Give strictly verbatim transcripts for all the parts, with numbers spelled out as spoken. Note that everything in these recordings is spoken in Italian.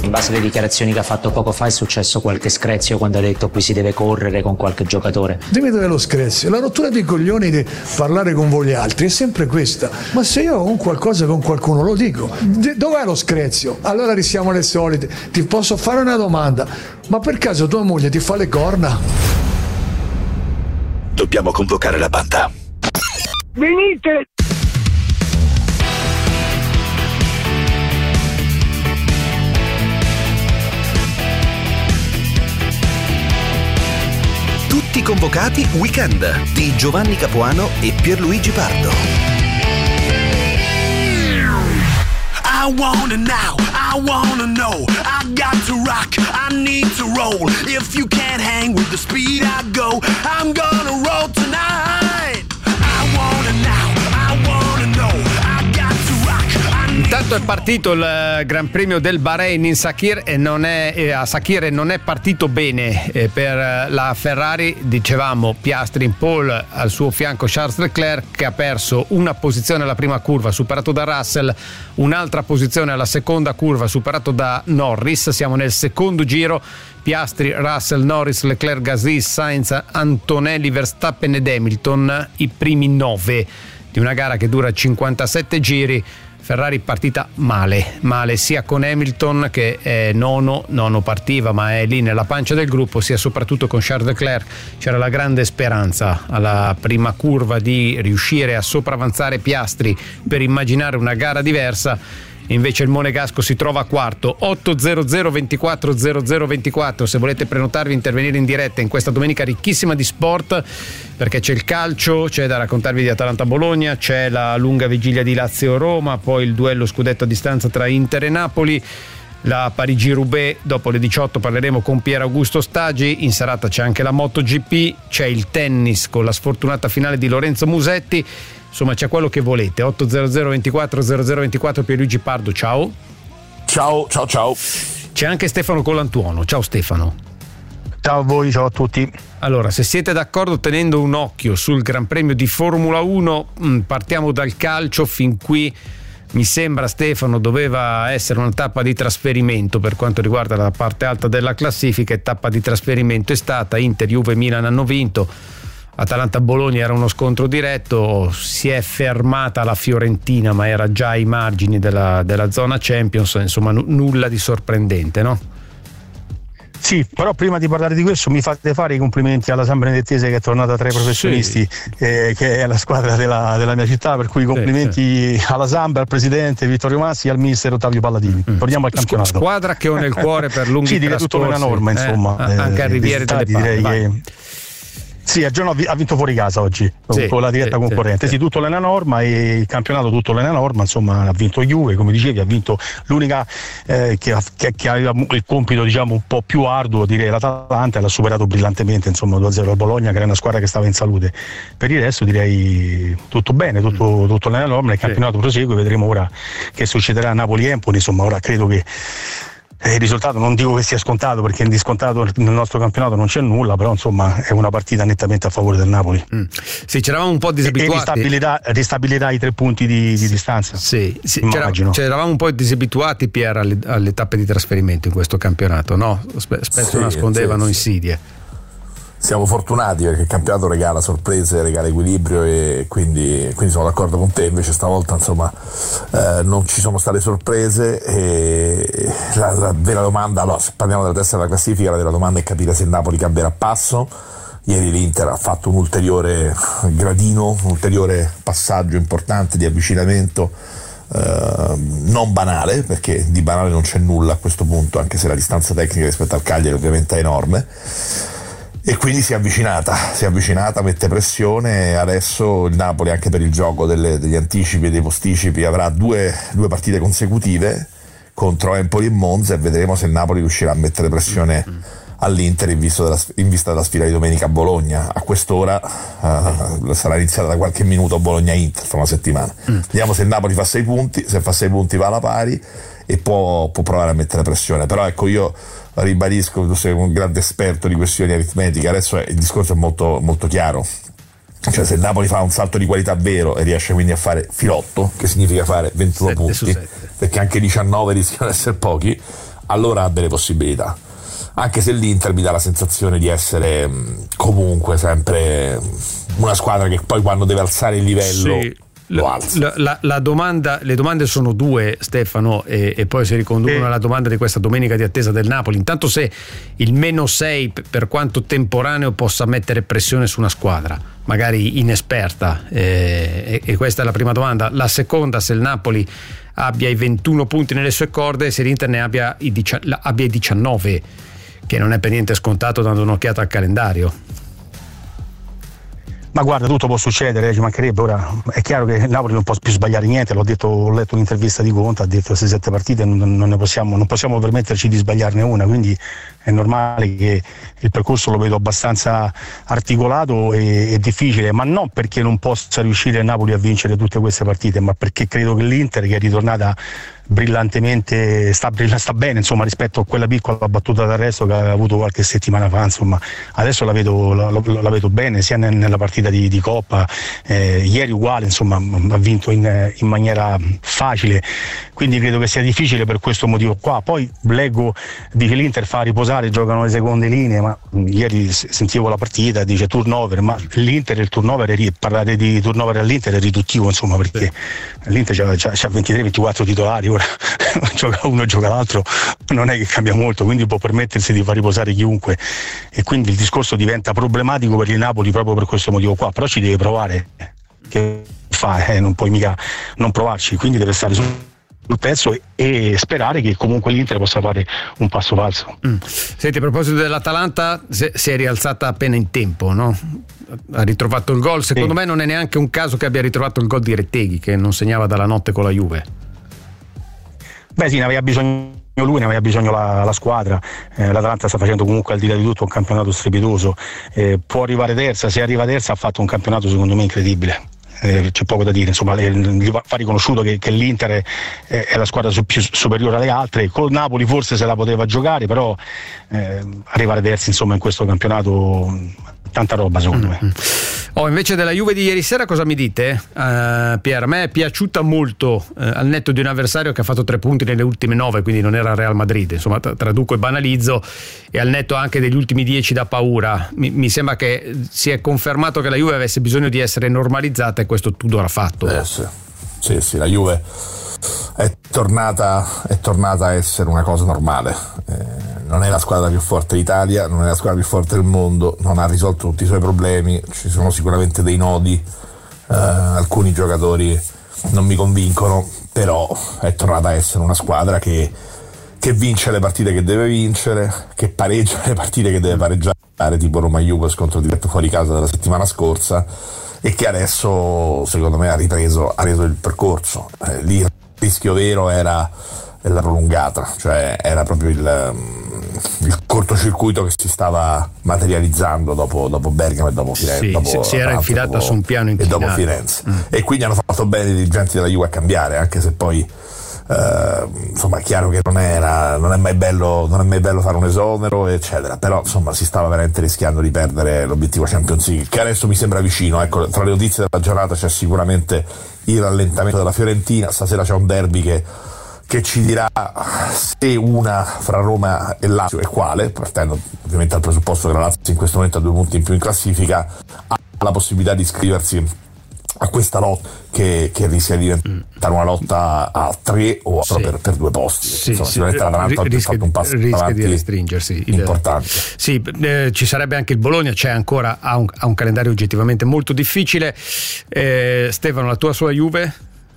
In base alle dichiarazioni che ha fatto poco fa è successo qualche screzio quando ha detto qui si deve correre con qualche giocatore. Dimmi dov'è lo screzio? La rottura dei coglioni di parlare con voi altri è sempre questa. Ma se io ho un qualcosa con qualcuno lo dico. Dov'è lo screzio? Allora restiamo le solite. Ti posso fare una domanda? Ma per caso tua moglie ti fa le corna? Dobbiamo convocare la banda. Venite! Tutti convocati Weekend di Giovanni Capuano e Pierluigi Pardo. I wanna now, I wanna know, I got to rock, I need to roll. If you can't hang with the speed I go, I'm gonna roll tonight. I wanna now, I wanna know, I got to rock. Intanto è partito il Gran Premio del Bahrain in Sakhir e non è, eh, a Sakhir non è partito bene eh, per la Ferrari. Dicevamo Piastri in pole, al suo fianco Charles Leclerc, che ha perso una posizione alla prima curva, superato da Russell, un'altra posizione alla seconda curva, superato da Norris. Siamo nel secondo giro. Piastri, Russell, Norris, Leclerc, Gasly, Sainz, Antonelli, Verstappen ed Hamilton, i primi nove di una gara che dura cinquantasette giri. Ferrari partita male, male sia con Hamilton che è nono, nono partiva ma è lì nella pancia del gruppo, sia soprattutto con Charles Leclerc. C'era la grande speranza alla prima curva di riuscire a sopravanzare Piastri per immaginare una gara diversa. Invece il Monegasco si trova quarto. Otto zero zero ventiquattro zero zero ventiquattro se volete prenotarvi, intervenire in diretta in questa domenica ricchissima di sport, perché c'è il calcio, c'è da raccontarvi di Atalanta-Bologna, c'è la lunga vigilia di Lazio-Roma, poi il duello scudetto a distanza tra Inter e Napoli, la Parigi-Roubaix. Dopo le diciotto parleremo con Pier Augusto Stagi. In serata c'è anche la MotoGP, c'è il tennis con la sfortunata finale di Lorenzo Musetti. Insomma, c'è quello che volete. Otto zero zero ventiquattro zero zero ventiquattro. Pierluigi Pardo, ciao. Ciao, ciao, ciao. C'è anche Stefano Colantuono. Ciao Stefano. Ciao a voi, ciao a tutti. Allora, se siete d'accordo, tenendo un occhio sul Gran Premio di Formula uno, mh, partiamo dal calcio. Fin qui mi sembra, Stefano, doveva essere una tappa di trasferimento per quanto riguarda la parte alta della classifica, e tappa di trasferimento è stata. Inter, Juve, Milan hanno vinto. Atalanta-Bologna era uno scontro diretto, si è fermata la Fiorentina ma era già ai margini della, della zona Champions, insomma n- nulla di sorprendente, no? Sì, però prima di parlare di questo mi fate fare i complimenti alla San Benedettese, che è tornata tra i professionisti, sì. eh, che è la squadra della, della mia città, per cui i complimenti sì, sì. alla Samba, al presidente Vittorio Massi e al mister Ottavio Palladini. Mm. Torniamo al campionato. Squadra che ho nel cuore per lunghi sì, direi tutto nella norma, insomma. Eh, anche a Riviere delle Palle, direi che sì, a Genoa ha vinto fuori casa oggi, sì, con la diretta sì, concorrente. Sì, sì, tutto nella norma, e il campionato tutto nella norma, insomma, ha vinto Juve, come dicevi, ha vinto l'unica eh, che, che, che aveva il compito, diciamo, un po' più arduo, direi l'Atalanta, e l'ha superato brillantemente, insomma, due a zero al Bologna, che era una squadra che stava in salute. Per il resto direi tutto bene, tutto, tutto nella norma, il campionato sì. prosegue, vedremo ora che succederà a Napoli-Empoli, insomma, ora credo che il risultato non dico che sia scontato, perché in discontato nel nostro campionato non c'è nulla, però insomma è una partita nettamente a favore del Napoli. Mm. Sì, c'eravamo un po' disabituati. E ristabilirà, ristabilirà i tre punti di, di distanza. Sì, sì, immagino. C'eravamo un po' disabituati, Pier, alle, alle tappe di trasferimento in questo campionato, no? Spesso sì, nascondevano sì, insidie. Siamo fortunati perché il campionato regala sorprese, regala equilibrio, e quindi, quindi sono d'accordo con te. Invece stavolta insomma eh, non ci sono state sorprese, e la, la vera domanda, allora, se parliamo della testa della classifica, la vera domanda è capire se il Napoli cambierà passo. Ieri l'Inter ha fatto un ulteriore gradino, un ulteriore passaggio importante di avvicinamento, eh, non banale, perché di banale non c'è nulla a questo punto, anche se la distanza tecnica rispetto al Cagliari ovviamente è enorme. E quindi si è avvicinata, si è avvicinata, mette pressione. Adesso il Napoli, anche per il gioco delle, degli anticipi e dei posticipi, avrà due, due partite consecutive contro Empoli e Monza, e vedremo se il Napoli riuscirà a mettere pressione all'Inter in, della, in vista della sfida di domenica a Bologna. A quest'ora uh, sarà iniziata da qualche minuto Bologna-Inter fra una settimana. Mm. Vediamo se il Napoli fa sei punti, se fa sei punti va alla pari e può, può provare a mettere pressione. Però ecco, io ribadisco, tu sei un grande esperto di questioni aritmetiche, adesso è, il discorso è molto, molto chiaro. Cioè, se il Napoli fa un salto di qualità vero e riesce quindi a fare filotto, che significa fare ventuno punti, perché anche diciannove rischiano di essere pochi, allora ha delle possibilità. Anche se l'Inter mi dà la sensazione di essere mh, comunque sempre una squadra che poi quando deve alzare il livello sì, lo alza. La, la, la domanda, le domande sono due, Stefano, e, e poi si riconducono alla domanda di questa domenica di attesa del Napoli. Intanto, se il meno sei, per quanto temporaneo, possa mettere pressione su una squadra magari inesperta, eh, e, e questa è la prima domanda. La seconda, se il Napoli abbia i ventuno punti nelle sue corde, se l'Inter ne abbia i, abbia i diciannove, che non è per niente scontato dando un'occhiata al calendario. Ma guarda, tutto può succedere, ci mancherebbe. Ora è chiaro che il Napoli non può più sbagliare niente, l'ho detto, ho letto un'intervista di Conte, ha detto sei sette partite non, non ne possiamo, non possiamo permetterci di sbagliarne una, quindi è normale che il percorso lo vedo abbastanza articolato e, e difficile, ma non perché non possa riuscire il Napoli a vincere tutte queste partite, ma perché credo che l'Inter, che è ritornata brillantemente, sta, sta bene, insomma, rispetto a quella piccola battuta d'arresto che aveva avuto qualche settimana fa, insomma, adesso la vedo, la, la vedo bene sia nella partita di, di Coppa, eh, ieri uguale, insomma, ha vinto in, in maniera facile, quindi credo che sia difficile per questo motivo qua. Poi leggo di che l'Inter fa riposare, giocano le seconde linee, ma ieri sentivo la partita, dice turnover, ma l'Inter, il turnover è, parlare di turnover all'Inter è riduttivo, insomma, perché l'Inter c'ha ventitré ventiquattro titolari, ora gioca uno e gioca l'altro, non è che cambia molto, quindi può permettersi di far riposare chiunque, e quindi il discorso diventa problematico per il Napoli proprio per questo motivo qua. Però ci deve provare, che fa, eh, non puoi mica non provarci, quindi deve stare sul pezzo e sperare che comunque l'Inter possa fare un passo falso. Mm. Senti, a proposito dell'Atalanta, si è rialzata appena in tempo, no? Ha ritrovato il gol, secondo sì. me non è neanche un caso che abbia ritrovato il gol di Retteghi, che non segnava dalla notte con la Juve. Beh sì, ne aveva bisogno lui, ne aveva bisogno la, la squadra, eh, l'Atalanta sta facendo comunque al di là di tutto un campionato strepitoso, eh, può arrivare terza, se arriva terza ha fatto un campionato secondo me incredibile. Eh, c'è poco da dire, insomma, gli va riconosciuto che, che l'Inter è, è la squadra su, più superiore alle altre. Col Napoli forse se la poteva giocare, però eh, arrivare terzi, insomma, in questo campionato, tanta roba secondo mm-hmm. me. Oh, invece della Juve di ieri sera cosa mi dite? Uh, Pier, a me è piaciuta molto, uh, al netto di un avversario che ha fatto tre punti nelle ultime nove, quindi non era Real Madrid, insomma, tra- traduco e banalizzo, e al netto anche degli ultimi dieci da paura. Mi, mi sembra che si è confermato che la Juve avesse bisogno di essere normalizzata, e questo Tudor ha fatto. Eh sì, sì, sì, la Juve è tornata, è tornata a essere una cosa normale. Eh, non è la squadra più forte d'Italia, non è la squadra più forte del mondo, non ha risolto tutti i suoi problemi, ci sono sicuramente dei nodi, eh, alcuni giocatori non mi convincono, però è tornata a essere una squadra che, che vince le partite che deve vincere, che pareggia le partite che deve pareggiare, tipo Roma-Juve, scontro diretto fuori casa della settimana scorsa, e che adesso secondo me ha ripreso, ha reso il percorso. Eh, lì il rischio vero era la prolungata, cioè era proprio il, il cortocircuito che si stava materializzando dopo, dopo Bergamo e dopo Firenze. Sì, dopo, si, si era infilata dopo, su un piano inclinato. E dopo Firenze. Mm. E quindi hanno fatto bene i dirigenti della Juve a cambiare, anche se poi eh, insomma è chiaro che non era non è mai bello non è mai bello fare un esonero, eccetera, però insomma si stava veramente rischiando di perdere l'obiettivo Champions League, che adesso mi sembra vicino. Ecco, tra le notizie della giornata c'è sicuramente il rallentamento della Fiorentina, stasera c'è un derby che che ci dirà se una fra Roma e Lazio, e quale, partendo ovviamente dal presupposto che la Lazio in questo momento ha due punti in più in classifica, ha la possibilità di iscriversi a questa lotta che, che rischia di diventare una lotta a tre o sì. per, per due posti. Sì, insomma, sì, sicuramente l'Atalanta ha fatto un passo rischia avanti di restringersi importante. Sì, eh, ci sarebbe anche il Bologna, c'è ancora ha un, ha un calendario oggettivamente molto difficile. eh, Stefano, la tua sulla Juve?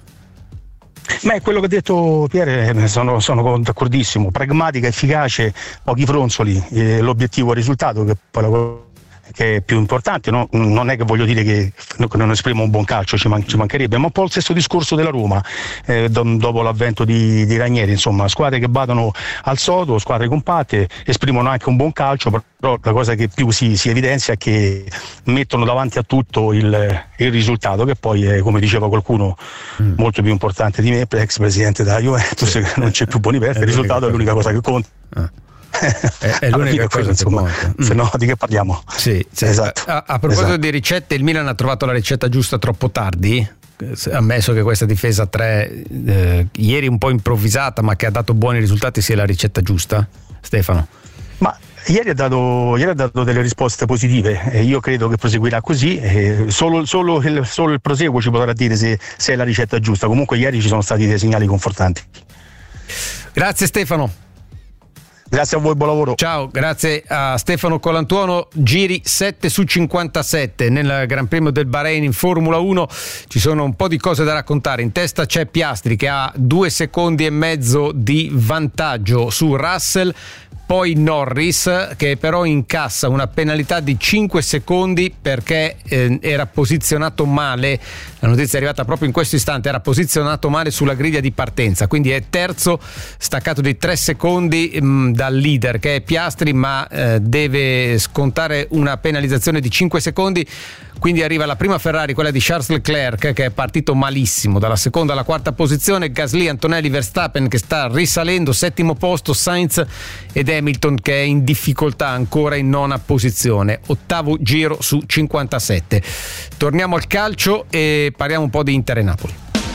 Ma è quello che ha detto Pier, sono, sono d'accordissimo, pragmatica, efficace, pochi fronzoli, eh, l'obiettivo è il risultato, che poi la che è più importante, no? Non è che voglio dire che non esprimo un buon calcio, ci, man- ci mancherebbe, ma un po' il stesso discorso della Roma, eh, do- dopo l'avvento di, di Ranieri, insomma, squadre che badano al sodo, squadre compatte, esprimono anche un buon calcio, però la cosa che più si, si evidenzia è che mettono davanti a tutto il, il risultato, che poi è, come diceva qualcuno, mm. molto più importante di me, ex presidente della Juventus, sì, che non c'è più Boniperti, il risultato è l'unica cosa che conta. Ah. È, è l'unica cosa, insomma, che se no di che parliamo? Sì, sì. Esatto. A, a proposito esatto. di ricette, il Milan ha trovato la ricetta giusta troppo tardi? ammesso che questa difesa tre eh, ieri un po' improvvisata ma che ha dato buoni risultati, sia la ricetta giusta, Stefano? Ma ieri ha dato, ieri ha dato delle risposte positive e io credo che proseguirà così, e solo, solo, il, solo il proseguo ci potrà dire se, se è la ricetta giusta. Comunque ieri ci sono stati dei segnali confortanti. Grazie Stefano. Grazie a voi, buon lavoro. Ciao, grazie a Stefano Colantuono. Giri sette su cinquantasette nel Gran Premio del Bahrain in Formula uno. Ci sono un po' di cose da raccontare. In testa c'è Piastri che ha due secondi e mezzo di vantaggio su Russell. Poi Norris che però incassa una penalità di cinque secondi perché eh, era posizionato male, la notizia è arrivata proprio in questo istante, era posizionato male sulla griglia di partenza, quindi è terzo, staccato di tre secondi mh, dal leader che è Piastri, ma eh, deve scontare una penalizzazione di cinque secondi. Quindi arriva la prima Ferrari, quella di Charles Leclerc, che è partito malissimo dalla seconda alla quarta posizione, Gasly, Antonelli, Verstappen che sta risalendo, settimo posto, Sainz ed Hamilton che è in difficoltà ancora in nona posizione, ottavo giro su cinquantasette. Torniamo al calcio e parliamo un po' di Inter e Napoli.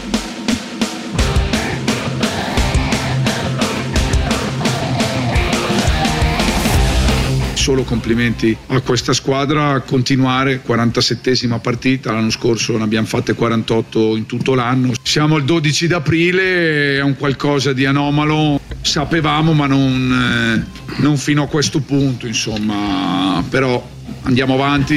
Solo complimenti a questa squadra, continuare, quarantasettesima partita, l'anno scorso ne abbiamo fatte quarantotto in tutto l'anno, siamo il dodici d'aprile, è un qualcosa di anomalo, sapevamo ma non, eh, non fino a questo punto, insomma, però andiamo avanti.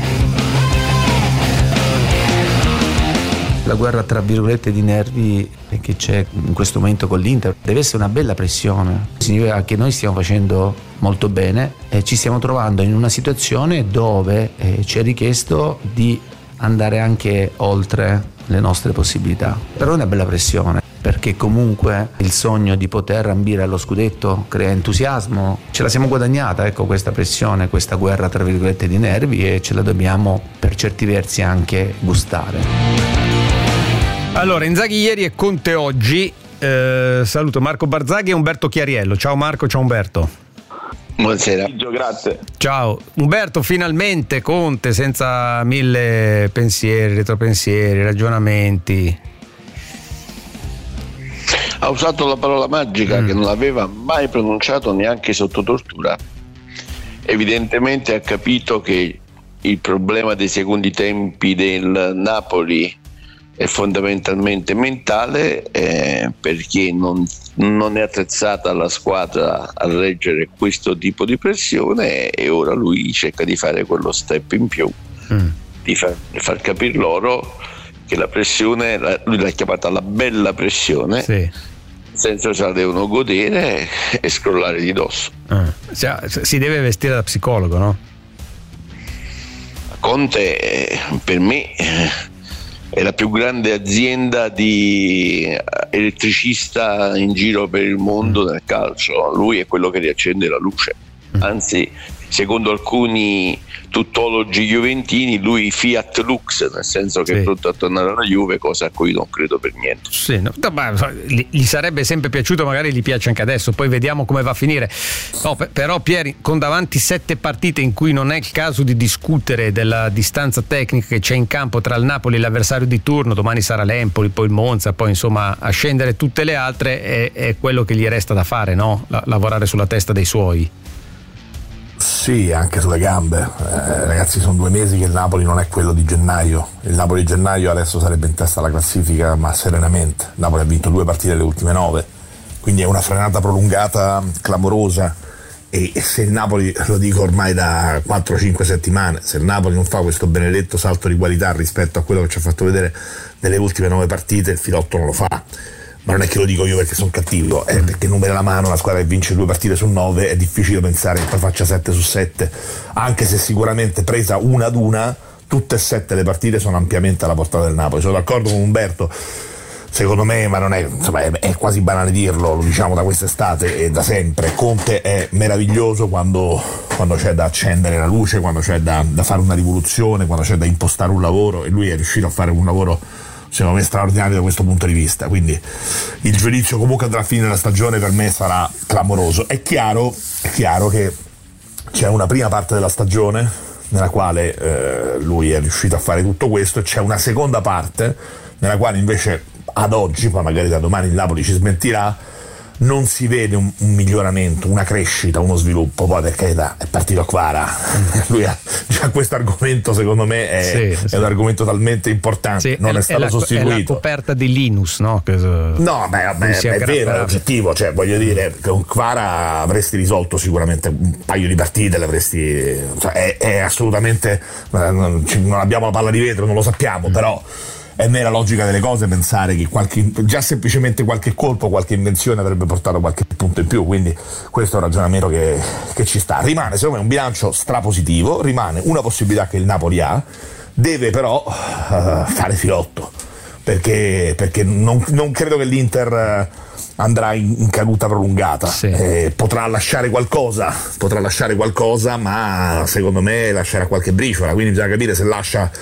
La guerra tra virgolette di nervi che c'è in questo momento con l'Inter deve essere una bella pressione, significa che noi stiamo facendo molto bene e ci stiamo trovando in una situazione dove eh, ci è richiesto di andare anche oltre le nostre possibilità. Però è una bella pressione perché comunque il sogno di poter ambire allo scudetto crea entusiasmo, ce la siamo guadagnata, ecco, questa pressione, questa guerra tra virgolette di nervi, e ce la dobbiamo per certi versi anche gustare. Allora, Inzaghi ieri e Conte oggi. Eh, saluto Marco Barzaghi e Umberto Chiariello. Ciao Marco, ciao Umberto. Buonasera. Grazie. Ciao Umberto, finalmente Conte senza mille pensieri, retropensieri, ragionamenti. Ha usato la parola magica mm. che non aveva mai pronunciato neanche sotto tortura. Evidentemente ha capito che il problema dei secondi tempi del Napoli è fondamentalmente mentale, eh, perché non, non è attrezzata la squadra a reggere questo tipo di pressione, e ora lui cerca di fare quello step in più, mm. di, far, di far capire loro che la pressione, lui l'ha chiamata la bella pressione, sì. senza ce la devono godere e scrollare di dosso. Ah. Si deve vestire da psicologo, no? Conte, per me, è la più grande azienda di elettricista in giro per il mondo nel calcio. Lui è quello che riaccende la luce, anzi, secondo alcuni tuttologi juventini, lui Fiat Lux, nel senso che sì. è pronto a tornare alla Juve, cosa a cui non credo per niente. Sì, no, ma gli sarebbe sempre piaciuto, magari gli piace anche adesso, poi vediamo come va a finire. No, però Pieri, con davanti sette partite in cui non è il caso di discutere della distanza tecnica che c'è in campo tra il Napoli e l'avversario di turno, domani sarà l'Empoli, poi il Monza, poi insomma a scendere tutte le altre, è, è quello che gli resta da fare, no? La, lavorare sulla testa dei suoi. Sì, anche sulle gambe, eh, ragazzi, sono due mesi che il Napoli non è quello di gennaio. Il Napoli di gennaio adesso sarebbe in testa alla classifica, ma serenamente. Il Napoli ha vinto due partite delle ultime nove, quindi è una frenata prolungata clamorosa, e, e se il Napoli, lo dico ormai da quattro cinque settimane, se il Napoli non fa questo benedetto salto di qualità rispetto a quello che ci ha fatto vedere nelle ultime nove partite, il filotto non lo fa. Ma non è che lo dico io perché sono cattivo, è perché numeri alla mano, una squadra che vince due partite su nove, è difficile pensare che poi faccia sette su sette, anche se sicuramente presa una ad una tutte e sette le partite sono ampiamente alla portata del Napoli. Sono d'accordo con Umberto, secondo me, ma non è, insomma, è, è quasi banale dirlo, lo diciamo da quest'estate e da sempre, Conte è meraviglioso quando, quando c'è da accendere la luce, quando c'è da, da fare una rivoluzione, quando c'è da impostare un lavoro, e lui è riuscito a fare un lavoro secondo me straordinario da questo punto di vista. Quindi il giudizio comunque alla fine della stagione per me sarà clamoroso. È chiaro, è chiaro che c'è una prima parte della stagione nella quale eh, lui è riuscito a fare tutto questo, e c'è una seconda parte nella quale invece ad oggi, poi magari da domani il Napoli ci smentirà, non si vede un, un miglioramento, una crescita, uno sviluppo. Poi per carità è partito Kvara, lui ha già questo argomento, secondo me è, sì, è sì. un argomento talmente importante, sì, non è, è stato è la, sostituito. È la coperta di Linus, no? Che, no, beh, vabbè, è vero, è oggettivo, cioè voglio dire, con Kvara avresti risolto sicuramente un paio di partite, l'avresti, cioè, è, è assolutamente, non abbiamo la palla di vetro, non lo sappiamo, mm. però è nella logica delle cose pensare che qualche, già semplicemente qualche colpo, qualche invenzione avrebbe portato qualche punto in più, quindi questo è un ragionamento che, che ci sta. Rimane secondo me un bilancio strapositivo, rimane una possibilità che il Napoli ha, deve però uh, fare filotto, perché, perché non, non credo che l'Inter andrà in, in caduta prolungata, sì. eh, potrà lasciare qualcosa, potrà lasciare qualcosa, ma secondo me lascerà qualche briciola, quindi bisogna capire se lascia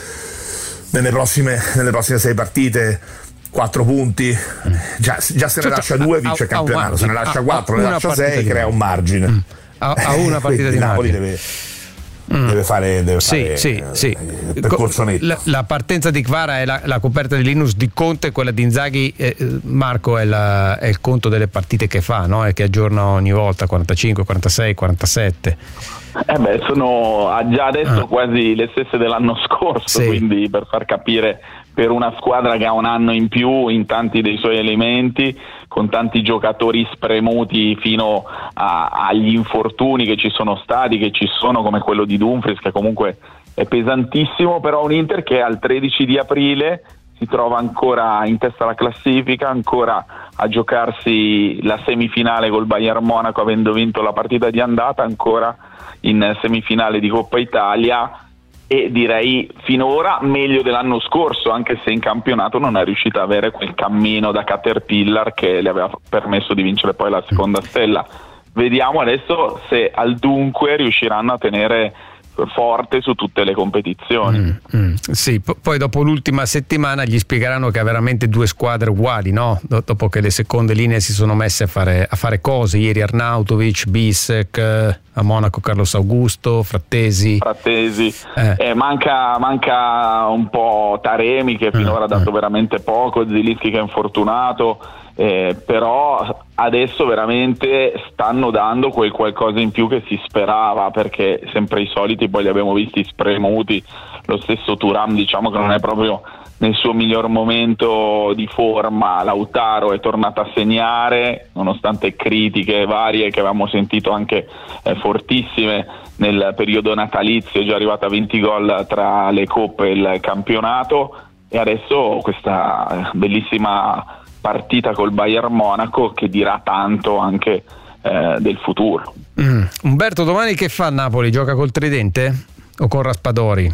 Nelle prossime, nelle prossime sei partite quattro punti, già, già se ne lascia due vince il campionato, se ne lascia quattro, ne lascia sei, crea un margine. Mm. A, a una partita di Napoli margine. deve, mm. deve fare, deve sì, fare sì, sì. il percorso netto. La, la partenza di Kvara è la, la coperta di Linus, di Conte, quella di Inzaghi. Eh, Marco è, la, è il conto delle partite che fa, no? E che aggiorna ogni volta, quarantacinque, quarantasei, quarantasette. Eh beh, sono già adesso ah. quasi le stesse dell'anno scorso, sì. Quindi per far capire, per una squadra che ha un anno in più in tanti dei suoi elementi, con tanti giocatori spremuti fino a, agli infortuni che ci sono stati, che ci sono, come quello di Dumfries, che comunque è pesantissimo, però un Inter che al tredici di aprile si trova ancora in testa alla classifica, ancora a giocarsi la semifinale col Bayern Monaco, avendo vinto la partita di andata, ancora in semifinale di Coppa Italia, e direi finora meglio dell'anno scorso, anche se in campionato non è riuscita ad avere quel cammino da Caterpillar che le aveva permesso di vincere poi la seconda stella. Vediamo adesso se al dunque riusciranno a tenere forte su tutte le competizioni. Mm, mm, sì, p- poi dopo l'ultima settimana gli spiegheranno che ha veramente due squadre uguali, no? D- dopo che le seconde linee si sono messe a fare, a fare cose, ieri Arnautovic, Bissek, eh, a Monaco Carlos Augusto, Frattesi. Frattesi, eh. Eh, manca, manca un po' Taremi che finora ha dato eh. veramente poco, Zilinski che è infortunato. Eh, però adesso veramente stanno dando quel qualcosa in più che si sperava, perché sempre i soliti poi li abbiamo visti spremuti. Lo stesso Thuram, diciamo che non è proprio nel suo miglior momento di forma. Lautaro è tornato a segnare nonostante critiche varie che avevamo sentito anche eh, fortissime nel periodo natalizio, è già arrivato a venti gol tra le coppe e il campionato, e adesso questa bellissima partita col Bayern Monaco che dirà tanto anche eh, del futuro. Mm. Umberto, domani che fa a Napoli? Gioca col tridente o con Raspadori?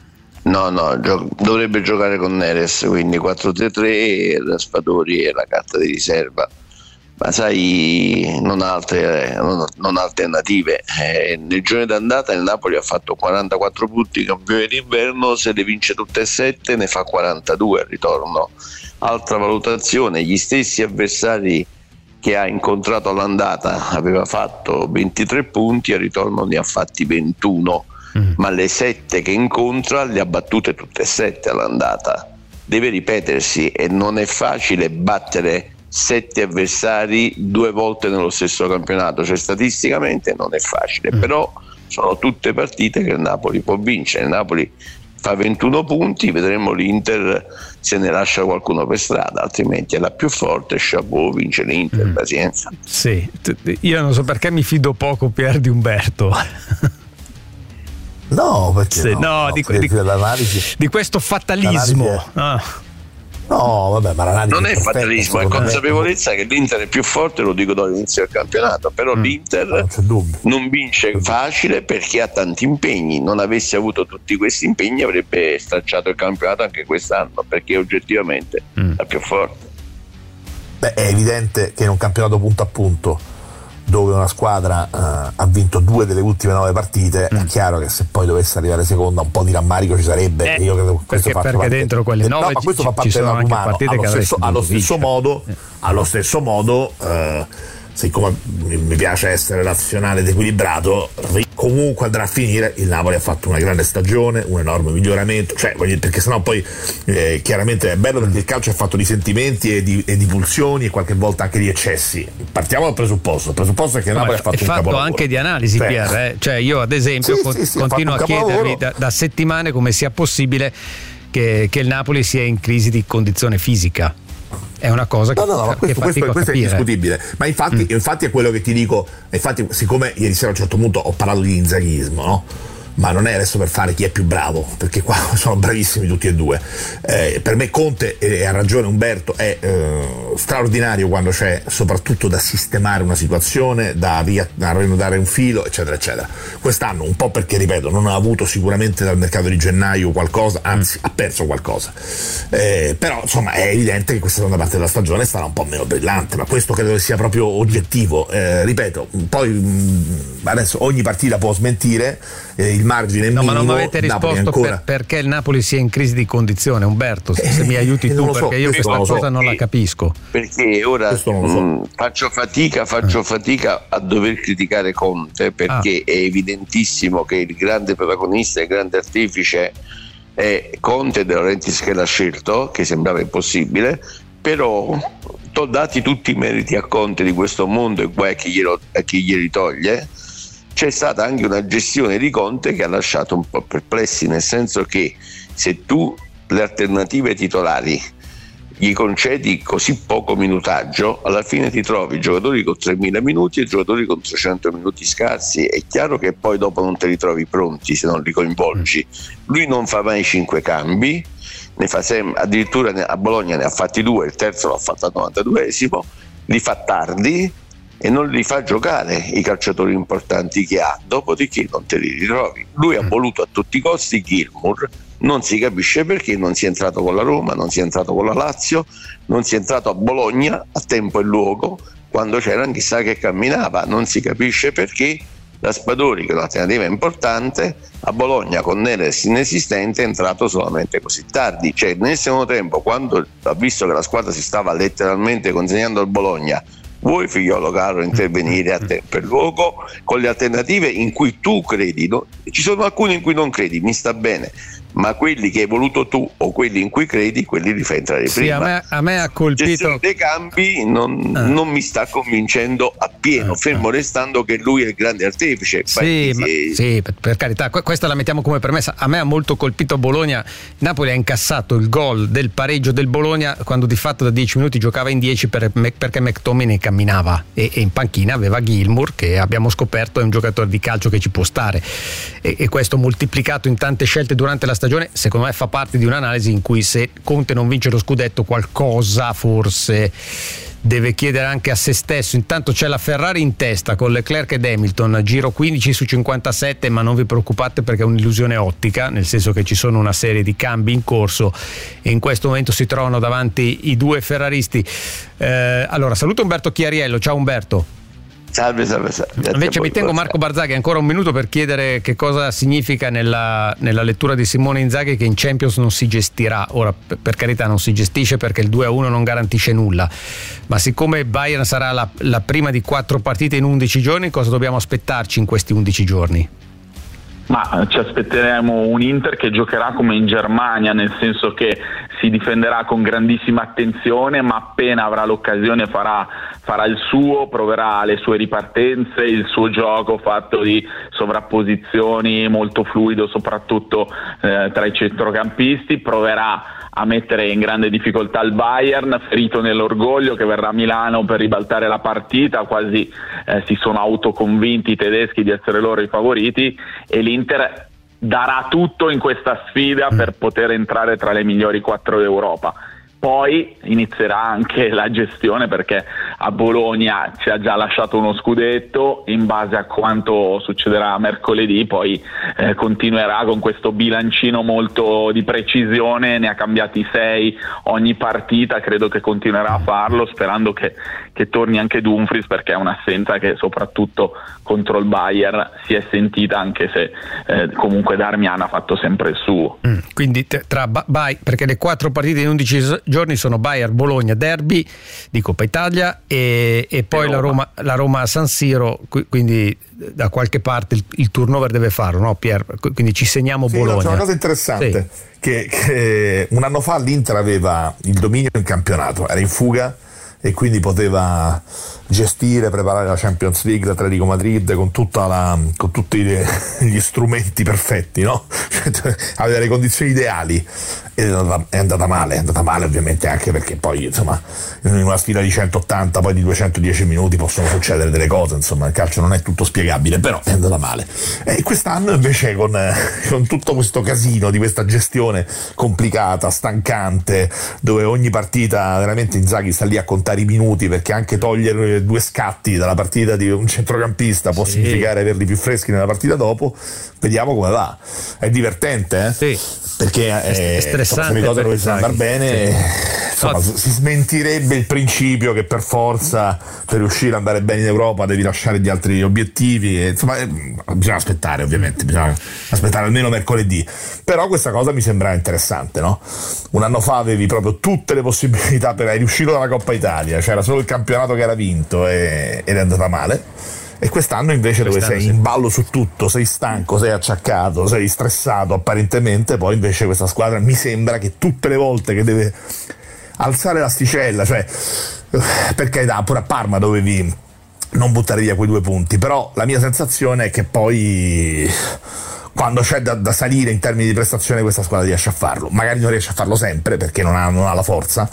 No, no, gio- dovrebbe giocare con Neres, quindi quattro tre tre, Raspadori è la carta di riserva, ma sai, non altre, non, non alternative. Eh, nel giorno d'andata il Napoli ha fatto quarantaquattro punti, campione d'inverno, se le vince tutte e sette ne fa quarantadue al ritorno. Altra valutazione, gli stessi avversari che ha incontrato all'andata aveva fatto ventitré punti, al ritorno ne ha fatti ventuno, mm. ma le sette che incontra le ha battute tutte e sette all'andata. Deve ripetersi e non è facile battere sette avversari due volte nello stesso campionato, cioè statisticamente non è facile, mm. però sono tutte partite che il Napoli può vincere. Il Napoli fa ventuno punti, vedremo l'Inter se ne lascia qualcuno per strada, altrimenti è la più forte, chapeau, vince l'Inter, mm. pazienza. Sì, io non so perché mi fido poco Pier di Umberto. No, perché sì, no, no, no di, di, di questo fatalismo. Ah. No, vabbè, ma l'analisi non è fatalismo, è consapevolezza che l'Inter è più forte, lo dico dall'inizio del campionato, però mm. l'Inter non, non vince facile perché ha tanti impegni. Non avesse avuto tutti questi impegni avrebbe stracciato il campionato anche quest'anno, perché oggettivamente mm. è più forte. Beh, è evidente che in un campionato punto a punto, dove una squadra uh, ha vinto due delle ultime nove partite, mm. è chiaro che se poi dovesse arrivare seconda un po' di rammarico ci sarebbe. Eh, io credo che questo perché, perché parte, dentro quelle nove no, ma questo fa parte della umano. Allo stesso, allo stesso modo, eh. allo stesso modo uh, siccome mi piace essere razionale ed equilibrato, comunque andrà a finire, il Napoli ha fatto una grande stagione, un enorme miglioramento, cioè perché sennò poi eh, chiaramente è bello perché il calcio è fatto di sentimenti e di, e di pulsioni e qualche volta anche di eccessi. Partiamo dal presupposto, il presupposto è che il Napoli ha fatto è un fatto capolavoro. Anche di analisi, Sì. Pierre, eh? Cioè io ad esempio Sì, con, sì, sì, continuo a chiedermi da, da settimane come sia possibile che, che il Napoli sia in crisi di condizione fisica. È una cosa che, no, no, no, ma questo, che questo, questo è capire. indiscutibile, ma infatti, mm. infatti è quello che ti dico, infatti siccome ieri sera a un certo punto ho parlato di inzaghismo, no? Ma non è adesso per fare chi è più bravo, perché qua sono bravissimi tutti e due. Eh, per me Conte, e ha ragione Umberto, è eh, straordinario quando c'è soprattutto da sistemare una situazione, da, via, da rinnovare un filo, eccetera, eccetera. Quest'anno un po' perché, ripeto, non ha avuto sicuramente dal mercato di gennaio qualcosa, anzi mm. ha perso qualcosa. Eh, però insomma è evidente che questa seconda parte della stagione sarà un po' meno brillante, ma questo credo che sia proprio oggettivo. Eh, ripeto, poi mh, adesso ogni partita può smentire, eh, il margine è no, minimo. Ma non mi avete risposto ancora... per, perché il Napoli sia in crisi di condizione, Umberto, se, se mi aiuti eh, tu, so, perché io questa non cosa so. non la capisco. Perché ora so. mh, faccio fatica, faccio fatica a dover criticare Conte, perché ah. è evidentissimo che il grande protagonista, il grande artefice è Conte, De Laurentiis che l'ha scelto, che sembrava impossibile, però to dati tutti i meriti a Conte di questo mondo e guai a chi glielo, a chi glieli toglie, c'è stata anche una gestione di Conte che ha lasciato un po' perplessi, nel senso che se tu le alternative titolari gli concedi così poco minutaggio, alla fine ti trovi giocatori con tremila minuti e giocatori con trecento minuti scarsi. È chiaro che poi dopo non te li trovi pronti se non li coinvolgi. Lui non fa mai cinque cambi, ne fa sempre, addirittura a Bologna ne ha fatti due, il terzo l'ha fatto al novantaduesimo, li fa tardi e non li fa giocare i calciatori importanti che ha, dopodiché non te li ritrovi. Lui ha voluto a tutti i costi Gilmour, non si capisce perché non sia entrato con la Roma, non sia entrato con la Lazio, non sia entrato a Bologna a tempo e luogo quando c'era chissà che camminava, non si capisce perché Raspadori, che è un'alternativa importante, a Bologna con Neres inesistente è entrato solamente così tardi. Cioè nel secondo tempo, quando ha visto che la squadra si stava letteralmente consegnando al Bologna, vuoi figliolo caro intervenire a tempo e luogo con le alternative in cui tu credi, no? Ci sono alcuni in cui non credi, mi sta bene, ma quelli che hai voluto tu o quelli in cui credi, quelli li fai entrare sì, prima. A me, a me ha colpito. La gestione dei cambi non, ah. non mi sta convincendo appieno, ah. fermo restando che lui è il grande artefice. Sì, ma, che... sì per, per carità, questa la mettiamo come premessa. A me ha molto colpito Bologna. Napoli ha incassato il gol del pareggio del Bologna quando di fatto da dieci minuti giocava in dieci per, perché McTominay camminava e, e in panchina aveva Gilmour, che abbiamo scoperto è un giocatore di calcio che ci può stare, e, e questo moltiplicato in tante scelte durante la stagione secondo me fa parte di un'analisi in cui se Conte non vince lo scudetto qualcosa forse deve chiedere anche a se stesso. Intanto c'è la Ferrari in testa con Leclerc ed Hamilton, giro quindici su cinquantasette, ma non vi preoccupate perché è un'illusione ottica, nel senso che ci sono una serie di cambi in corso e in questo momento si trovano davanti i due ferraristi. Eh, allora saluto Umberto Chiariello. Ciao Umberto. Salve, salve, salve. Invece mi tengo Marco Barzaghi ancora un minuto per chiedere che cosa significa nella, nella lettura di Simone Inzaghi che in Champions non si gestirà. Ora per, per carità non si gestisce perché il due a uno non garantisce nulla, ma siccome Bayern sarà la, la prima di quattro partite in undici giorni, cosa dobbiamo aspettarci in questi undici giorni? Ma ci aspetteremo un Inter che giocherà come in Germania, nel senso che si difenderà con grandissima attenzione, ma appena avrà l'occasione farà, farà il suo, proverà le sue ripartenze, il suo gioco fatto di sovrapposizioni molto fluido soprattutto eh, tra i centrocampisti, proverà a mettere in grande difficoltà il Bayern, ferito nell'orgoglio, che verrà a Milano per ribaltare la partita, quasi eh, si sono autoconvinti i tedeschi di essere loro i favoriti, e l'Inter darà tutto in questa sfida per poter entrare tra le migliori quattro d'Europa. Poi inizierà anche la gestione, perché a Bologna ci ha già lasciato uno scudetto, in base a quanto succederà mercoledì poi eh, continuerà con questo bilancino molto di precisione, ne ha cambiati sei ogni partita, credo che continuerà a farlo, sperando che, che torni anche Dumfries, perché è un'assenza che soprattutto contro il Bayern si è sentita, anche se eh, comunque Darmian ha fatto sempre il suo. Mm, quindi tra ba- Bay, perché le quattro partite in undici giorni sono Bayern, Bologna, Derby di Coppa Italia e, e poi e la Roma, la Roma a San Siro, quindi da qualche parte il, il turnover deve farlo, no Pier? Quindi ci segniamo sì, Bologna. No, c'è una cosa interessante, sì. che, che un anno fa l'Inter aveva il dominio in campionato, era in fuga e quindi poteva gestire, preparare la Champions League, l'Atletico Madrid con tutta la, con tutti gli strumenti perfetti, no? Aveva le condizioni ideali ed è andata, è andata male, è andata male ovviamente anche perché poi insomma in una sfida di centottanta poi di duecentodieci minuti possono succedere delle cose, insomma il calcio non è tutto spiegabile, però è andata male. E quest'anno invece con, con tutto questo casino di questa gestione complicata, stancante, dove ogni partita veramente Inzaghi sta lì a contare i minuti, perché anche togliere due scatti dalla partita di un centrocampista può sì. significare averli più freschi nella partita dopo. Vediamo come va. È divertente, eh? Sì. Perché è, è stressante, le cose dovessero andare bene, sì. insomma, no. si smentirebbe il principio che per forza per riuscire ad andare bene in Europa devi lasciare gli altri obiettivi, e, insomma eh, bisogna aspettare, ovviamente bisogna aspettare almeno mercoledì, però questa cosa mi sembra interessante, no? Un anno fa avevi proprio tutte le possibilità, per hai riuscito dalla Coppa Italia, c'era solo il campionato che era vinto e, ed è andata male. E quest'anno invece quest'anno dove sei sì. in ballo su tutto, sei stanco, sei acciaccato, sei stressato apparentemente, poi invece questa squadra mi sembra che tutte le volte che deve alzare l'asticella, cioè per carità pure a Parma dovevi non buttare via quei due punti, però la mia sensazione è che poi quando c'è da, da salire in termini di prestazione questa squadra riesce a farlo, magari non riesce a farlo sempre perché non ha, non ha la forza,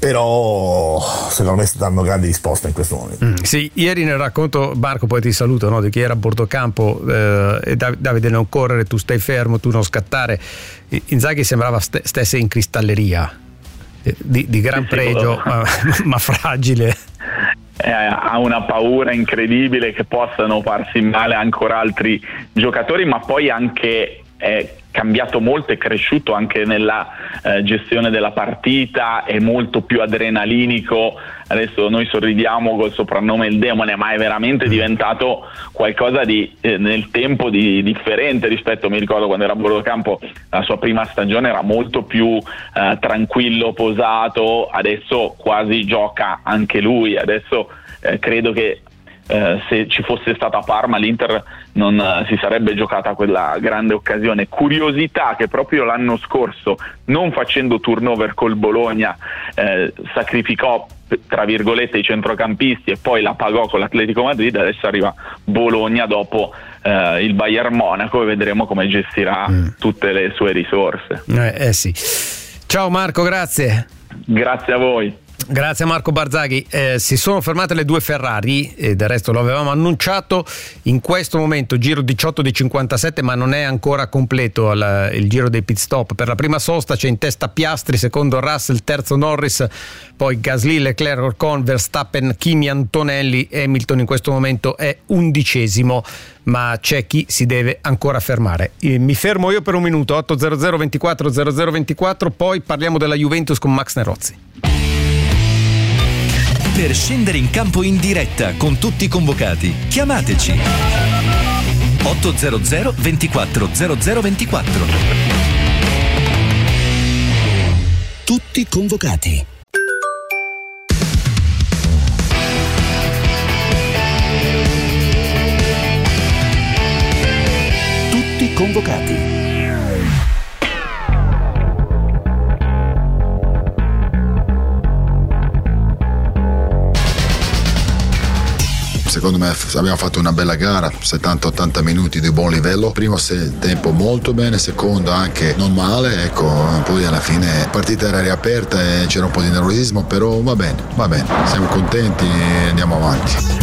però secondo me sta dando grandi risposte in questo momento. Mm, sì, ieri nel racconto, Marco, poi ti saluto, no, di chi era a bordo campo, eh, e Davide non correre, tu stai fermo, tu non scattare, Inzaghi sembrava st- stesse in cristalleria, eh, di, di gran pregio, ma, ma fragile. Eh, ha una paura incredibile che possano farsi male ancora altri giocatori, ma poi anche è cambiato molto, è cresciuto anche nella eh, gestione della partita, è molto più adrenalinico. Adesso noi sorridiamo col soprannome il demone, ma è veramente diventato qualcosa di eh, nel tempo di differente rispetto, mi ricordo quando era a bordo campo, la sua prima stagione era molto più eh, tranquillo, posato, adesso quasi gioca anche lui, adesso eh, credo che Eh, se ci fosse stata Parma l'Inter non eh, si sarebbe giocata quella grande occasione. Curiosità che proprio l'anno scorso, non facendo turnover col Bologna, eh, sacrificò tra virgolette i centrocampisti e poi la pagò con l'Atletico Madrid. Adesso arriva Bologna dopo eh, il Bayern Monaco e vedremo come gestirà mm. tutte le sue risorse. Eh, eh sì. Ciao Marco, grazie. Grazie a voi. Grazie a Marco Barzaghi. Eh, si sono fermate le due Ferrari e del resto lo avevamo annunciato. In questo momento giro diciotto di cinquantasette, ma non è ancora completo il, il giro dei pit stop. Per la prima sosta c'è in testa Piastri, secondo Russell, terzo Norris, poi Gasly, Leclerc, Ocon, Verstappen, Kimi, Antonelli. Hamilton in questo momento è undicesimo, ma c'è chi si deve ancora fermare. Eh, mi fermo io per un minuto. otto zero zero ventiquattro zero zero ventiquattro, poi parliamo della Juventus con Max Nerozzi. Per scendere in campo in diretta con tutti i convocati, chiamateci otto zero zero ventiquattro zero zero ventiquattro. Tutti convocati. Tutti convocati. Secondo me abbiamo fatto una bella gara, settanta ottanta minuti di buon livello, primo tempo molto bene, secondo anche non male, ecco, poi alla fine la partita era riaperta e c'era un po' di nervosismo, però va bene, va bene, siamo contenti e andiamo avanti.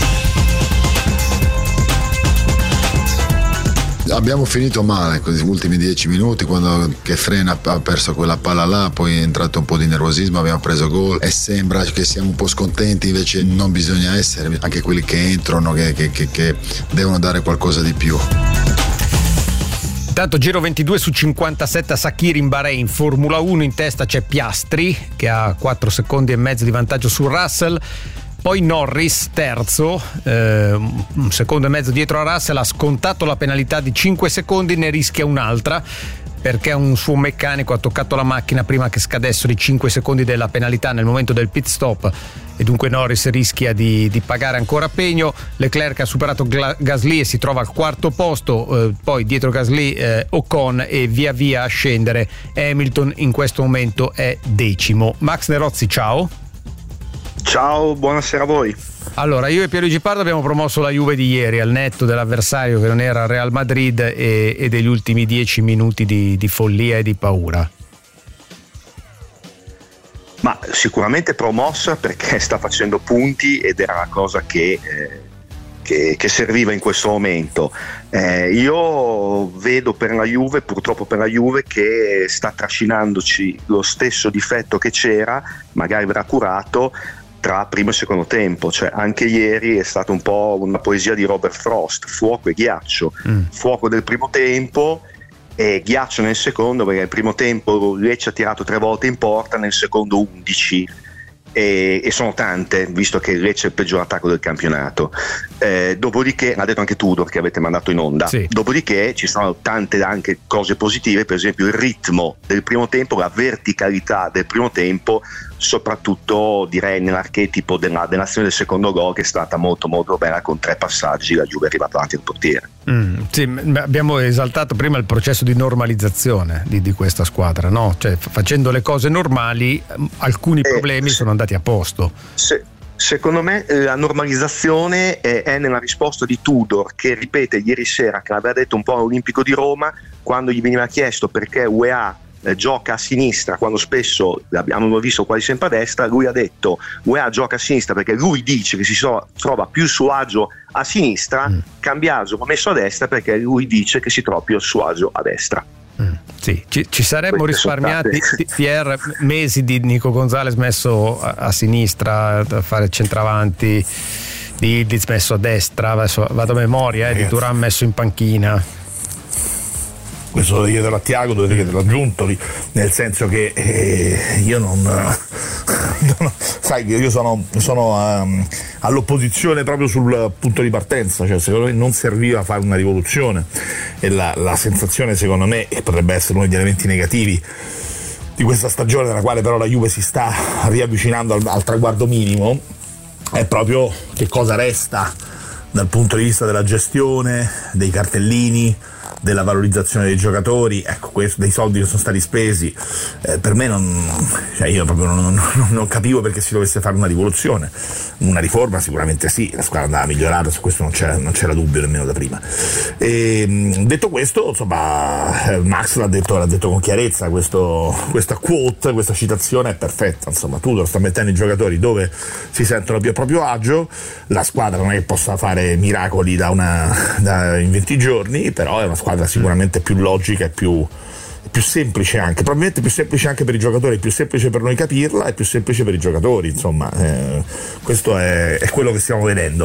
Abbiamo finito male questi ultimi dieci minuti, quando che Frena ha perso quella palla là, poi è entrato un po' di nervosismo, abbiamo preso gol e sembra che siamo un po' scontenti, invece non bisogna essere, anche quelli che entrano che, che, che, che devono dare qualcosa di più. Intanto giro ventidue su cinquantasette a Sakhir in Bahrain, Formula uno, in testa c'è Piastri che ha quattro secondi e mezzo di vantaggio su Russell. Poi Norris terzo, eh, un secondo e mezzo dietro a Russell, ha scontato la penalità di cinque secondi, ne rischia un'altra perché un suo meccanico ha toccato la macchina prima che scadessero i cinque secondi della penalità nel momento del pit stop, e dunque Norris rischia di, di pagare ancora pegno. Leclerc ha superato Gasly e si trova al quarto posto, eh, poi dietro Gasly eh, Ocon, e via via a scendere Hamilton in questo momento è decimo. Max Nerozzi, ciao. Ciao, buonasera a voi. Allora, io e Pierluigi Pardo abbiamo promosso la Juve di ieri al netto dell'avversario che non era Real Madrid e, e degli ultimi dieci minuti di, di follia e di paura. Ma sicuramente promossa perché sta facendo punti ed era la cosa che, eh, che, che serviva in questo momento. Eh, io vedo per la Juve, purtroppo per la Juve, che sta trascinandoci lo stesso difetto che c'era, magari verrà curato, tra primo e secondo tempo. Cioè anche ieri è stata un po' una poesia di Robert Frost, fuoco e ghiaccio. Mm. Fuoco del primo tempo e ghiaccio nel secondo, perché nel primo tempo Lecce ha tirato tre volte in porta, nel secondo undici, e, e sono tante, visto che Lecce è il peggior attacco del campionato. Eh, dopodiché, l'ha detto anche Tudor che avete mandato in onda, sì. Dopodiché ci sono tante anche cose positive, per esempio il ritmo del primo tempo, la verticalità del primo tempo, soprattutto direi nell'archetipo della, dell'azione del secondo gol, che è stata molto molto bella, con tre passaggi la Juve è arrivata davanti al portiere. Mm, sì, abbiamo esaltato prima il processo di normalizzazione di, di questa squadra, no? Cioè, facendo le cose normali alcuni problemi eh, sono andati a posto. Se, secondo me la normalizzazione è, è nella risposta di Tudor, che ripete ieri sera, che l'aveva detto un po' all'Olimpico di Roma, quando gli veniva chiesto perché U E A Eh, gioca a sinistra quando spesso l'abbiamo visto quasi sempre a destra. Lui ha detto U E A gioca a sinistra perché lui dice che si so, trova più suo agio a sinistra, mm. Cambiaso l'ha messo a destra perché lui dice che si trova più a suo agio a destra. Mm. Sì, ci, ci saremmo Queste risparmiati Pierre mesi di Nico Gonzalez messo a, a sinistra a fare centravanti, di Ildiz messo a destra, adesso vado a memoria, eh, di Turan messo in panchina. Questo dovete chiederlo a Tiago, dovete chiederlo a Giuntoli, nel senso che eh, io non, non sai che io sono, sono um, all'opposizione proprio sul punto di partenza, cioè secondo me non serviva a fare una rivoluzione, e la, la sensazione secondo me, e potrebbe essere uno degli elementi negativi di questa stagione, nella quale però la Juve si sta riavvicinando al, al traguardo minimo, è proprio che cosa resta dal punto di vista della gestione, dei cartellini, della valorizzazione dei giocatori, ecco, questo, dei soldi che sono stati spesi. Eh, per me non, cioè io proprio non, non, non capivo perché si dovesse fare una rivoluzione. Una riforma sicuramente sì, la squadra andava migliorata, su questo non c'era, non c'era dubbio nemmeno da prima. E, detto questo, insomma, Max l'ha detto, l'ha detto con chiarezza, questo, questa quote, questa citazione è perfetta, insomma, Tudor sta mettendo i giocatori dove si sentono più a proprio agio, la squadra non è che possa fare miracoli da una, da, in venti giorni, però è una squadra sicuramente più logica e più, più semplice, anche probabilmente più semplice anche per i giocatori, più semplice per noi capirla e più semplice per i giocatori, insomma, eh, questo è, è quello che stiamo vedendo.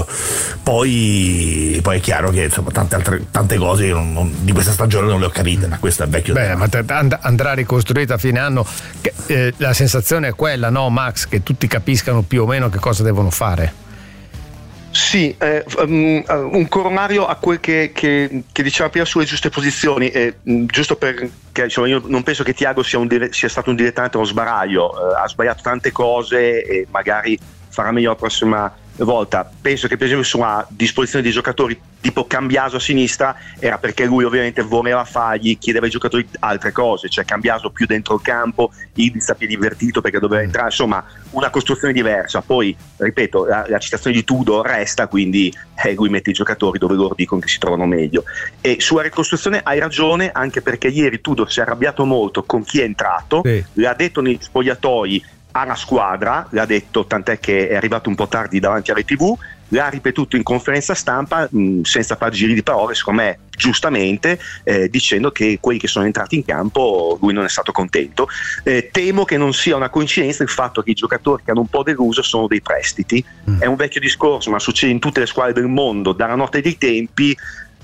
Poi, poi è chiaro che insomma tante altre tante cose non, non, di questa stagione non le ho capite, ma questo è vecchio. Beh, ma and- andrà ricostruita a fine anno, che, eh, la sensazione è quella, no Max, che tutti capiscano più o meno che cosa devono fare. Sì, eh, um, un coronario a quel che, che, che diceva prima sulle giuste posizioni, eh, giusto perché insomma, io non penso che Tiago sia, un dire, sia stato un dilettante o sbaraglio, eh, ha sbagliato tante cose e magari farà meglio la prossima volta. Penso che per esempio sulla disposizione dei giocatori tipo Cambiaso a sinistra era perché lui ovviamente voleva fargli, chiedeva ai giocatori altre cose, cioè Cambiaso più dentro il campo, Ildiz a piedi invertito perché doveva entrare, insomma una costruzione diversa. Poi ripeto, la, la citazione di Tudor resta, quindi eh, lui mette i giocatori dove loro dicono che si trovano meglio. E sulla ricostruzione hai ragione, anche perché ieri Tudor si è arrabbiato molto con chi è entrato, sì. L'ha detto negli spogliatoi alla squadra, l'ha detto, tant'è che è arrivato un po' tardi davanti alle tivù, l'ha ripetuto in conferenza stampa mh, senza far giri di parole, secondo me giustamente, eh, dicendo che quelli che sono entrati in campo lui non è stato contento. Eh, temo che non sia una coincidenza il fatto che i giocatori che hanno un po' deluso sono dei prestiti. Mm. È un vecchio discorso, ma succede in tutte le squadre del mondo dalla notte dei tempi.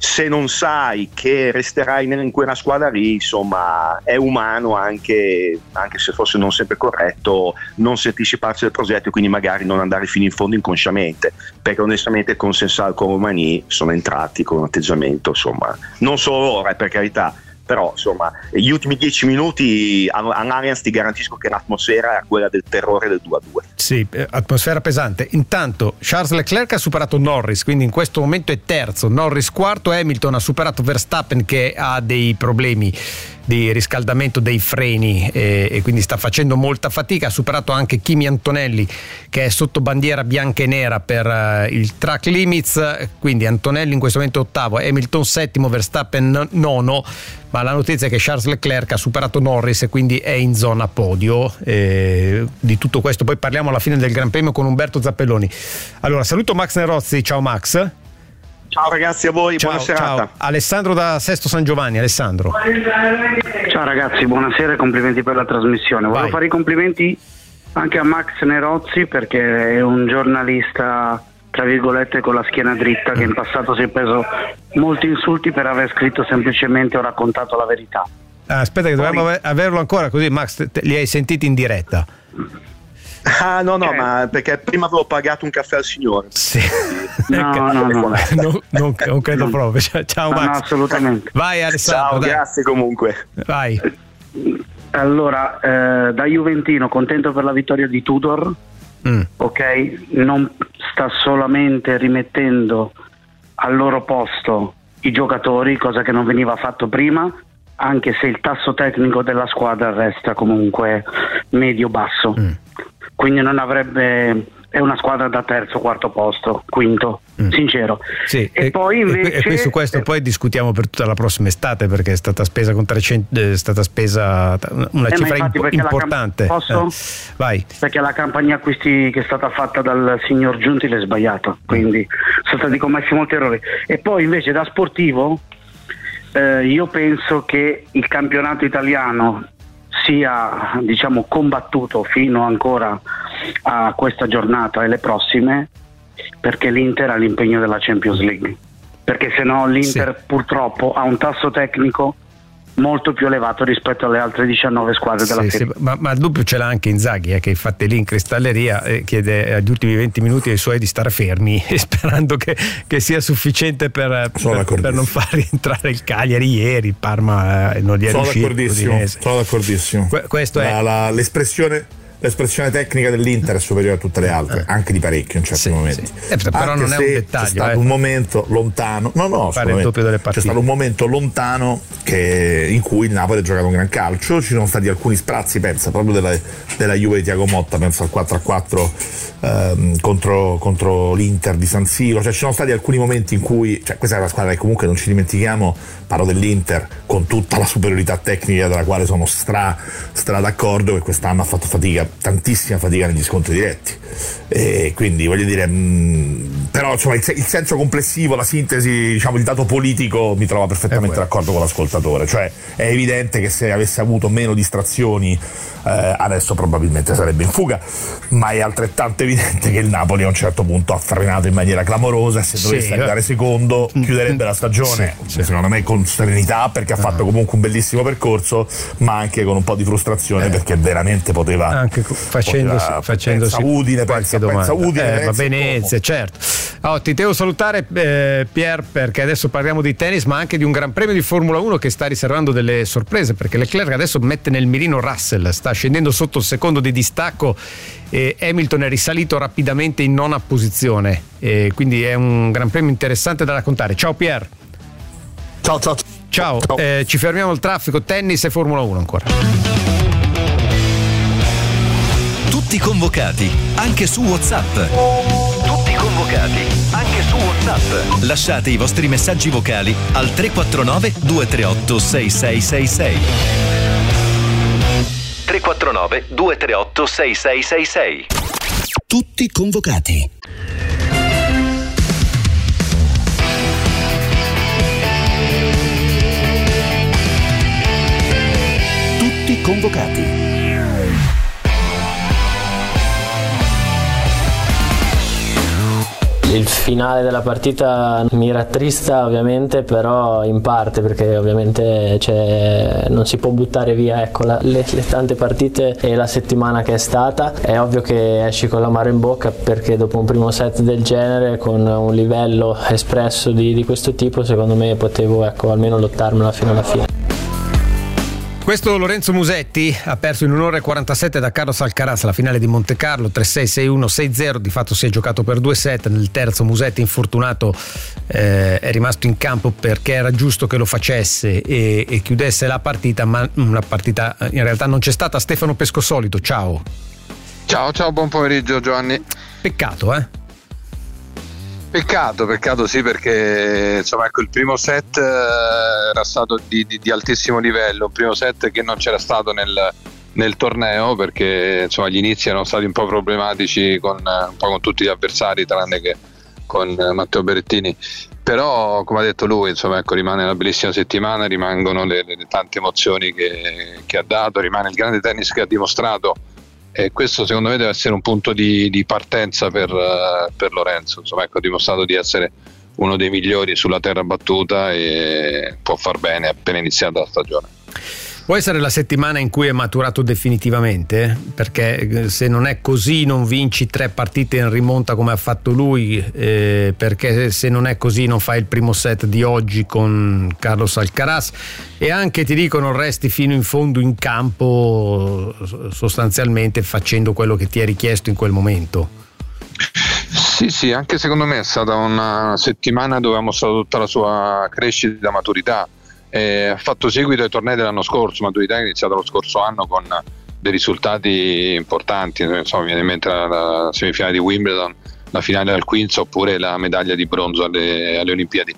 se non sai che resterai in quella squadra lì, insomma, è umano anche, anche se fosse non sempre corretto, non sentirsi parte del progetto e quindi magari non andare fino in fondo inconsciamente, perché onestamente con Sensal con Romani sono entrati con un atteggiamento, insomma, non solo ora, per carità, però insomma gli ultimi dieci minuti all'Allianz ti garantisco che l'atmosfera era quella del terrore del due a due. Sì, atmosfera pesante. Intanto Charles Leclerc ha superato Norris, quindi in questo momento è terzo, Norris quarto, Hamilton ha superato Verstappen che ha dei problemi di riscaldamento dei freni e, e quindi sta facendo molta fatica, ha superato anche Kimi Antonelli che è sotto bandiera bianca e nera per uh, il track limits, quindi Antonelli in questo momento ottavo, Hamilton settimo, Verstappen nono, ma la notizia è che Charles Leclerc ha superato Norris e quindi è in zona podio. E di tutto questo poi parliamo alla fine del Gran Premio con Umberto Zappelloni. Allora saluto Max Nerozzi, ciao Max. Ciao ragazzi, a voi, ciao, buona serata. Ciao. Alessandro da Sesto San Giovanni. Alessandro. Ciao ragazzi, buonasera e complimenti per la trasmissione. Volevo fare i complimenti anche a Max Nerozzi perché è un giornalista tra virgolette con la schiena dritta che in passato si è preso molti insulti per aver scritto semplicemente o raccontato la verità. Ah, aspetta che dovremmo Poi... averlo ancora così Max, te, te, li hai sentiti in diretta? Ah no no, okay. Ma perché prima avevo pagato un caffè al signore. Sì. No, no, no, no. non, non, non credo proprio. Ciao no, Max. No, assolutamente. Vai Alessandro. Ciao, dai. grazie comunque. Vai. Allora, eh, da Juventino, contento per la vittoria di Tudor. Mm. Ok, non sta solamente rimettendo al loro posto i giocatori, cosa che non veniva fatto prima, anche se il tasso tecnico della squadra resta comunque medio-basso. Mm. Quindi non avrebbe, è una squadra da terzo, quarto posto, quinto, mm. sincero. Sì, e, e poi invece e qui su questo eh, poi discutiamo per tutta la prossima estate perché è stata spesa con trecento, è stata spesa una eh, cifra imp- importante. Camp- posso? Eh, vai. Perché la campagna acquisti che è stata fatta dal signor Giunti l'è sbagliata, quindi sono stati commessi molti errori. E poi invece da sportivo eh, io penso che il campionato italiano sia diciamo combattuto fino ancora a questa giornata e le prossime, perché l'Inter ha l'impegno della Champions League, perché se no l'Inter sì. purtroppo ha un tasso tecnico molto più elevato rispetto alle altre diciannove squadre della sì, Serie. Sì, ma, ma il dubbio ce l'ha anche Inzaghi, eh, che infatti lì in cristalleria eh, chiede agli ultimi venti minuti ai suoi di stare fermi sperando che, che sia sufficiente per, per, per non far rientrare il Cagliari ieri, il Parma eh, non gli è sono riuscito. D'accordissimo, sono d'accordissimo. Que- questo la, è la, l'espressione L'espressione tecnica dell'Inter è superiore a tutte le altre, eh. anche di parecchio in certi sì, momenti. Sì. Eh, però anche non è un dettaglio. C'è stato eh. un momento lontano, no, no, fare il doppio delle c'è stato un momento lontano che, in cui il Napoli ha giocato un gran calcio. Ci sono stati alcuni sprazzi, pensa proprio della, della Juve di Thiago Motta, penso al quattro a quattro ehm, contro, contro l'Inter di San Siro. Cioè, ci sono stati alcuni momenti in cui, cioè, questa è una squadra che comunque non ci dimentichiamo, parlo dell'Inter, con tutta la superiorità tecnica della quale sono stra, stra d'accordo, che quest'anno ha fatto fatica, tantissima fatica negli scontri diretti, e quindi voglio dire mh, però insomma il, il senso complessivo, la sintesi, diciamo il dato politico mi trova perfettamente d'accordo con l'ascoltatore. Cioè è evidente che se avesse avuto meno distrazioni eh, adesso probabilmente sarebbe in fuga, ma è altrettanto evidente che il Napoli a un certo punto ha frenato in maniera clamorosa e se sì, dovesse arrivare secondo chiuderebbe la stagione sì, sì. secondo me con serenità, perché ha fatto comunque un bellissimo percorso, ma anche con un po' di frustrazione eh. perché veramente poteva anche facendosi, poteva, facendosi pensa Udine, pensa, pensa Udine, eh, va Venezia, certo. Oh, ti devo salutare eh, Pier, perché adesso parliamo di tennis, ma anche di un Gran Premio di Formula uno che sta riservando delle sorprese, perché Leclerc adesso mette nel mirino Russell, sta scendendo sotto il secondo di distacco e Hamilton è risalito rapidamente in nona posizione, e quindi è un Gran Premio interessante da raccontare. Ciao Pier. Ciao ciao. Ciao, ciao. Eh, ci fermiamo al traffico, tennis e Formula uno ancora. Tutti convocati, anche su WhatsApp. Tutti convocati, anche su WhatsApp. Lasciate i vostri messaggi vocali al tre quattro nove due tre otto sei sei sei sei. tre quattro nove due tre otto sei sei sei sei. Tutti convocati. Tutti convocati. Il finale della partita mi rattrista ovviamente, però in parte perché ovviamente c'è, non si può buttare via, ecco, la, le, le tante partite e la settimana che è stata. È ovvio che esci con l'amaro in bocca, perché dopo un primo set del genere con un livello espresso di, di questo tipo, secondo me potevo, ecco, almeno lottarmela fino alla fine. Questo Lorenzo Musetti ha perso in un'ora e quarantasette da Carlos Alcaraz la finale di Montecarlo, tre sei, sei uno, sei zero. Di fatto si è giocato per due set. Nel terzo Musetti, infortunato, eh, è rimasto in campo perché era giusto che lo facesse e, e chiudesse la partita, ma una partita in realtà non c'è stata. Stefano Pescosolito, ciao. Ciao, ciao, buon pomeriggio Giovanni. Peccato, eh? Peccato, peccato sì, perché insomma ecco, il primo set era stato di, di, di altissimo livello, un primo set che non c'era stato nel, nel torneo, perché insomma gli inizi erano stati un po' problematici con, un po' con tutti gli avversari, tranne che con Matteo Berrettini. Però come ha detto lui, insomma ecco, rimane una bellissima settimana, rimangono le, le tante emozioni che, che ha dato, rimane il grande tennis che ha dimostrato. E questo secondo me deve essere un punto di, di partenza per, uh, per Lorenzo. Insomma, ecco, ha dimostrato di essere uno dei migliori sulla terra battuta e può far bene appena iniziata la stagione. Può essere la settimana in cui è maturato definitivamente, perché se non è così non vinci tre partite in rimonta come ha fatto lui, eh, perché se non è così non fai il primo set di oggi con Carlos Alcaraz, e anche ti dicono resti fino in fondo in campo sostanzialmente facendo quello che ti è richiesto in quel momento. Sì, sì, anche secondo me è stata una settimana dove ha mostrato tutta la sua crescita e maturità. Eh, ha fatto seguito ai tornei dell'anno scorso, maturità che è iniziata lo scorso anno con dei risultati importanti, insomma, viene in mente la, la semifinale di Wimbledon, la finale al Queens oppure la medaglia di bronzo alle, alle Olimpiadi.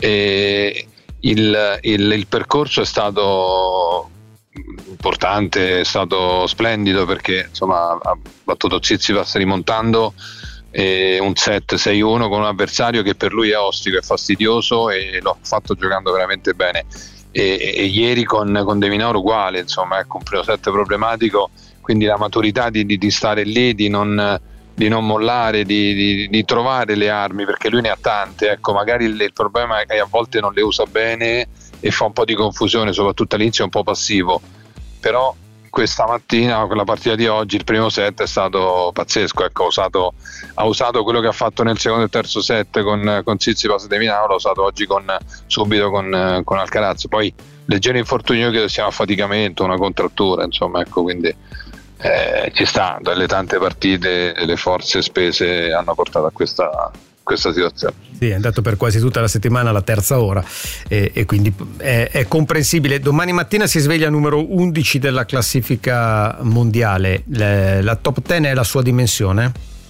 E il, il, il percorso è stato importante, è stato splendido, perché insomma ha battuto Tsitsipas rimontando e un set sei uno con un avversario che per lui è ostico, è fastidioso, e lo ha fatto giocando veramente bene. E, e ieri con, con De Minaur uguale, insomma ecco, un primo set problematico, quindi la maturità di, di, di stare lì, di non, di non mollare, di, di, di trovare le armi, perché lui ne ha tante, ecco, magari il, il problema è che a volte non le usa bene e fa un po' di confusione, soprattutto all'inizio è un po' passivo, però questa mattina, con la partita di oggi, il primo set è stato pazzesco, ecco, ha usato, ha usato quello che ha fatto nel secondo e terzo set con, con Tsitsipas e De Minaur, l'ha usato oggi con, subito con, con Alcaraz. Poi leggero infortunio che sia un affaticamento, una contrattura, insomma ecco, quindi eh, ci sta, dalle tante partite le forze spese hanno portato a questa, questa situazione. Sì, è andato per quasi tutta la settimana alla terza ora e, e quindi è, è comprensibile. Domani mattina si sveglia numero undici della classifica mondiale. Le, la top dieci è la sua dimensione?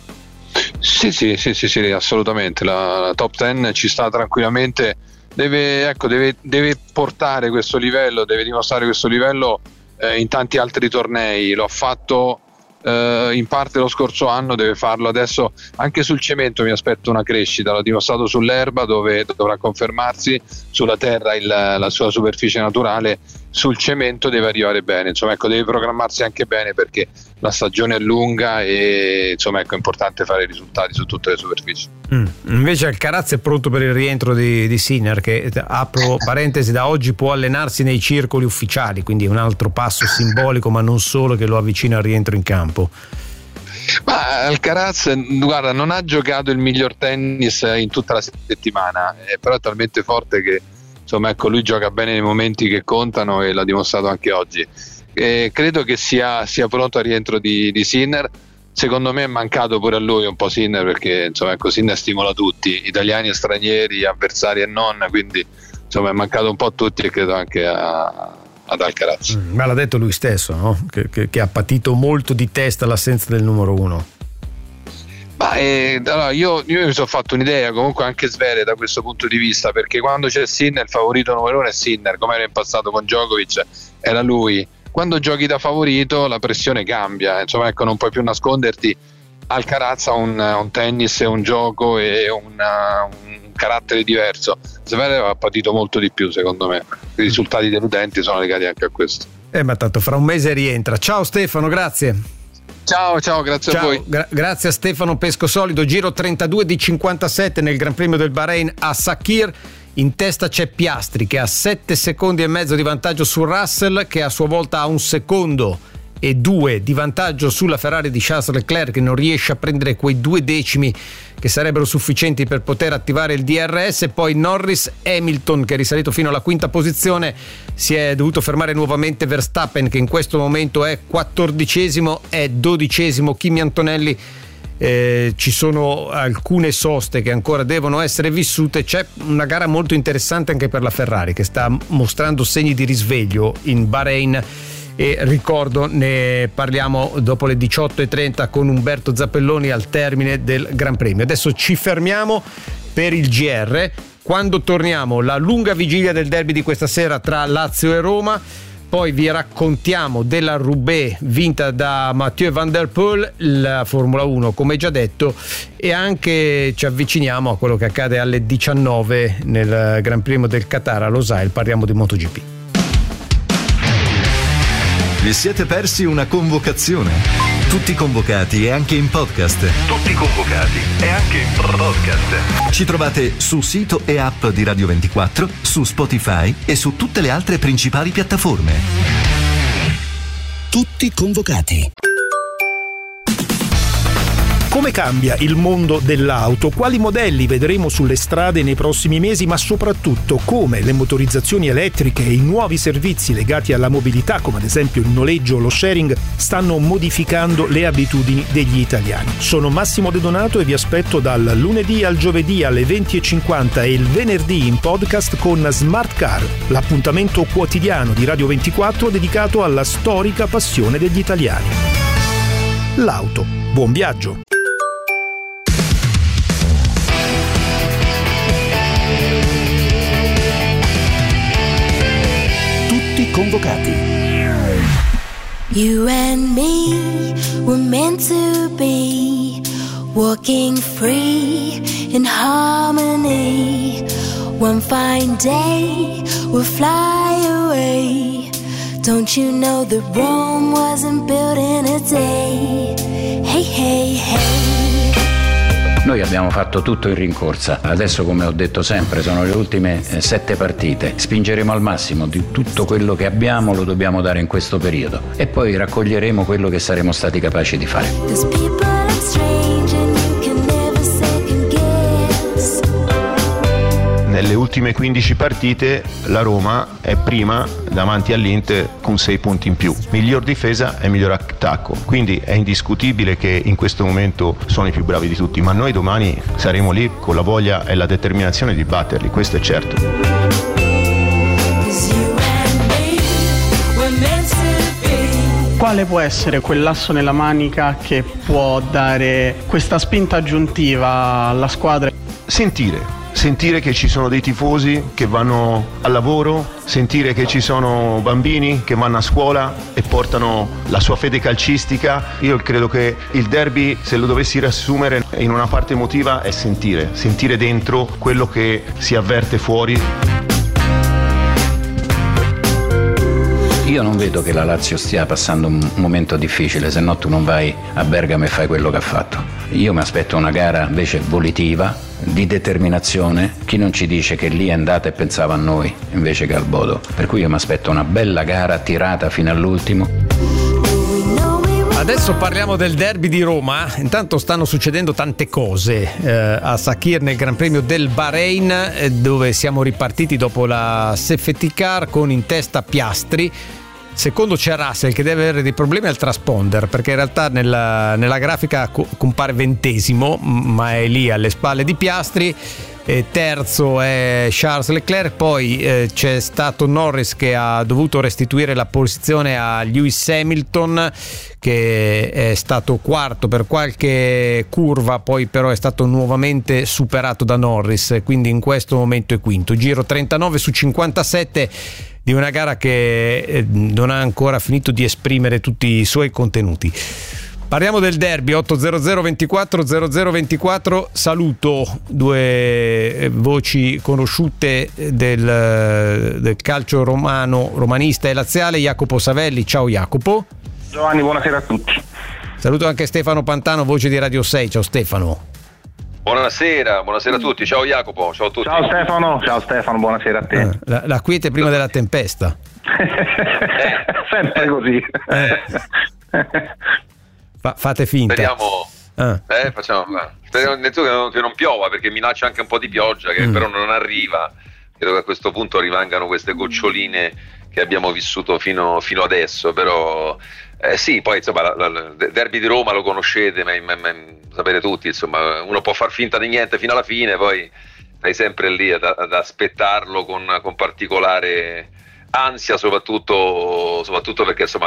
Sì, sì, sì, sì, sì, assolutamente. La, la top dieci ci sta tranquillamente. Deve, ecco, deve, deve portare questo livello, deve dimostrare questo livello eh, in tanti altri tornei. Lo ha fatto Uh, in parte lo scorso anno, deve farlo adesso anche sul cemento. Mi aspetto una crescita, l'ha dimostrato sull'erba dove dovrà confermarsi, sulla terra il, la sua superficie naturale, sul cemento deve arrivare bene, insomma ecco, deve programmarsi anche bene perché la stagione è lunga e insomma ecco, è importante fare risultati su tutte le superfici. Mm. Invece Alcaraz è pronto per il rientro di, di Sinner, che, apro parentesi, da oggi può allenarsi nei circoli ufficiali, quindi è un altro passo simbolico ma non solo, che lo avvicina al rientro in campo. Ma Alcaraz, guarda, non ha giocato il miglior tennis in tutta la settimana, eh, però è talmente forte che insomma ecco, lui gioca bene nei momenti che contano e l'ha dimostrato anche oggi. Eh, credo che sia, sia pronto al rientro di, di Sinner. Secondo me è mancato pure a lui un po' Sinner, perché insomma ecco, Sinner stimola tutti, italiani e stranieri, avversari e non, quindi insomma è mancato un po' a tutti e credo anche a ad Alcaraz. Mm, ma l'ha detto lui stesso, no? Che, che, che ha patito molto di testa l'assenza del numero uno. Ma eh, allora io, io mi sono fatto un'idea, comunque anche Zverev da questo punto di vista, perché quando c'è Sinner il favorito numero uno è Sinner, come era in passato con Djokovic, era lui. Quando giochi da favorito la pressione cambia, insomma ecco, non puoi più nasconderti. Alcaraz ha un, un tennis, un gioco e una, un carattere diverso. Zverev ha patito molto di più, secondo me. I risultati deludenti sono legati anche a questo. Eh, ma tanto fra un mese rientra. Ciao Stefano, grazie. Ciao, ciao, grazie ciao, a voi. Gra- grazie a Stefano Pescosolido. Giro trentadue di cinquantasette nel Gran Premio del Bahrain a Sakhir. In testa c'è Piastri che ha sette secondi e mezzo di vantaggio su Russell, che a sua volta ha un secondo e due di vantaggio sulla Ferrari di Charles Leclerc, che non riesce a prendere quei due decimi che sarebbero sufficienti per poter attivare il D R S. Poi Norris, Hamilton, che è risalito fino alla quinta posizione, si è dovuto fermare nuovamente Verstappen, che in questo momento è quattordicesimo, è dodicesimo Kimi Antonelli. Eh, ci sono alcune soste che ancora devono essere vissute. C'è una gara molto interessante anche per la Ferrari, che sta mostrando segni di risveglio in Bahrain, e ricordo, ne parliamo dopo le diciotto e trenta con Umberto Zappelloni al termine del Gran Premio. Adesso ci fermiamo per il G R. Quando torniamo, la lunga vigilia del derby di questa sera tra Lazio e Roma. Poi vi raccontiamo della Roubaix vinta da Mathieu Van Der Poel, la Formula uno come già detto, e anche ci avviciniamo a quello che accade alle diciannove nel Gran Premio del Qatar a Losail. Parliamo di MotoGP. Vi siete persi una convocazione? Tutti convocati e anche in podcast. Tutti convocati e anche in podcast. Ci trovate su sito e app di Radio ventiquattro, su Spotify e su tutte le altre principali piattaforme. Tutti convocati. Come cambia il mondo dell'auto? Quali modelli vedremo sulle strade nei prossimi mesi, ma soprattutto come le motorizzazioni elettriche e i nuovi servizi legati alla mobilità, come ad esempio il noleggio o lo sharing, stanno modificando le abitudini degli italiani. Sono Massimo De Donato e vi aspetto dal lunedì al giovedì alle venti e cinquanta e il venerdì in podcast con Smart Car, l'appuntamento quotidiano di Radio ventiquattro dedicato alla storica passione degli italiani. L'auto. Buon viaggio! Convocati. You and me were meant to be, walking free in harmony. One fine day we'll fly away. Don't you know that Rome wasn't built in a day? Hey, hey, hey. Noi abbiamo fatto tutto in rincorsa, adesso, come ho detto sempre, sono le ultime eh, sette partite, spingeremo al massimo di tutto quello che abbiamo, lo dobbiamo dare in questo periodo e poi raccoglieremo quello che saremo stati capaci di fare. Nelle ultime quindici partite la Roma è prima davanti all'Inter con sei punti in più, miglior difesa e miglior attacco, quindi è indiscutibile che in questo momento sono i più bravi di tutti, ma noi domani saremo lì con la voglia e la determinazione di batterli, questo è certo. Quale può essere quell'asso nella manica che può dare questa spinta aggiuntiva alla squadra? Sentire. Sentire che ci sono dei tifosi che vanno al lavoro, sentire che ci sono bambini che vanno a scuola e portano la sua fede calcistica. Io credo che il derby, se lo dovessi riassumere in una parte emotiva, è sentire, sentire dentro quello che si avverte fuori. Io non vedo che la Lazio stia passando un momento difficile, se no tu non vai a Bergamo e fai quello che ha fatto. Io mi aspetto una gara invece volitiva, di determinazione. Chi non ci dice che lì è andata e pensava a noi invece che al Bodo? Per cui io mi aspetto una bella gara tirata fino all'ultimo. Adesso parliamo del derby di Roma. Intanto stanno succedendo tante cose eh, a Sakhir nel Gran Premio del Bahrain, eh, dove siamo ripartiti dopo la safety car con in testa Piastri. Secondo c'è Russell che deve avere dei problemi al transponder, perché in realtà nella, nella grafica co- compare ventesimo, ma è lì alle spalle di Piastri. E terzo è Charles Leclerc, poi eh, c'è stato Norris che ha dovuto restituire la posizione a Lewis Hamilton, che è stato quarto per qualche curva, poi però è stato nuovamente superato da Norris, quindi in questo momento è quinto. Giro trentanove su cinquantasette di una gara che non ha ancora finito di esprimere tutti i suoi contenuti. Parliamo del derby. Ottocento ventiquattro zero zero ventiquattro. Saluto due voci conosciute del, del calcio romano, romanista e laziale. Jacopo Savelli, ciao Jacopo. Giovanni, buonasera a tutti. Saluto anche Stefano Pantano, voce di Radio sei. Ciao Stefano. Buonasera, buonasera a tutti. Ciao Jacopo, ciao a tutti. Ciao Stefano, ciao Stefano, buonasera a te. Eh, la, la quiete prima della tempesta. Sempre così. Eh. Fa, fate finta. Speriamo, ah. eh, facciamo, speriamo che non, che non piova, perché minaccia anche un po' di pioggia che mm. però non arriva. Credo che a questo punto rimangano queste goccioline che abbiamo vissuto fino, fino adesso, però eh, sì, poi insomma il derby di Roma lo conoscete, ma, ma, ma sapete tutti, insomma uno può far finta di niente fino alla fine, poi stai sempre lì ad, ad aspettarlo con, con particolare ansia, soprattutto, soprattutto perché insomma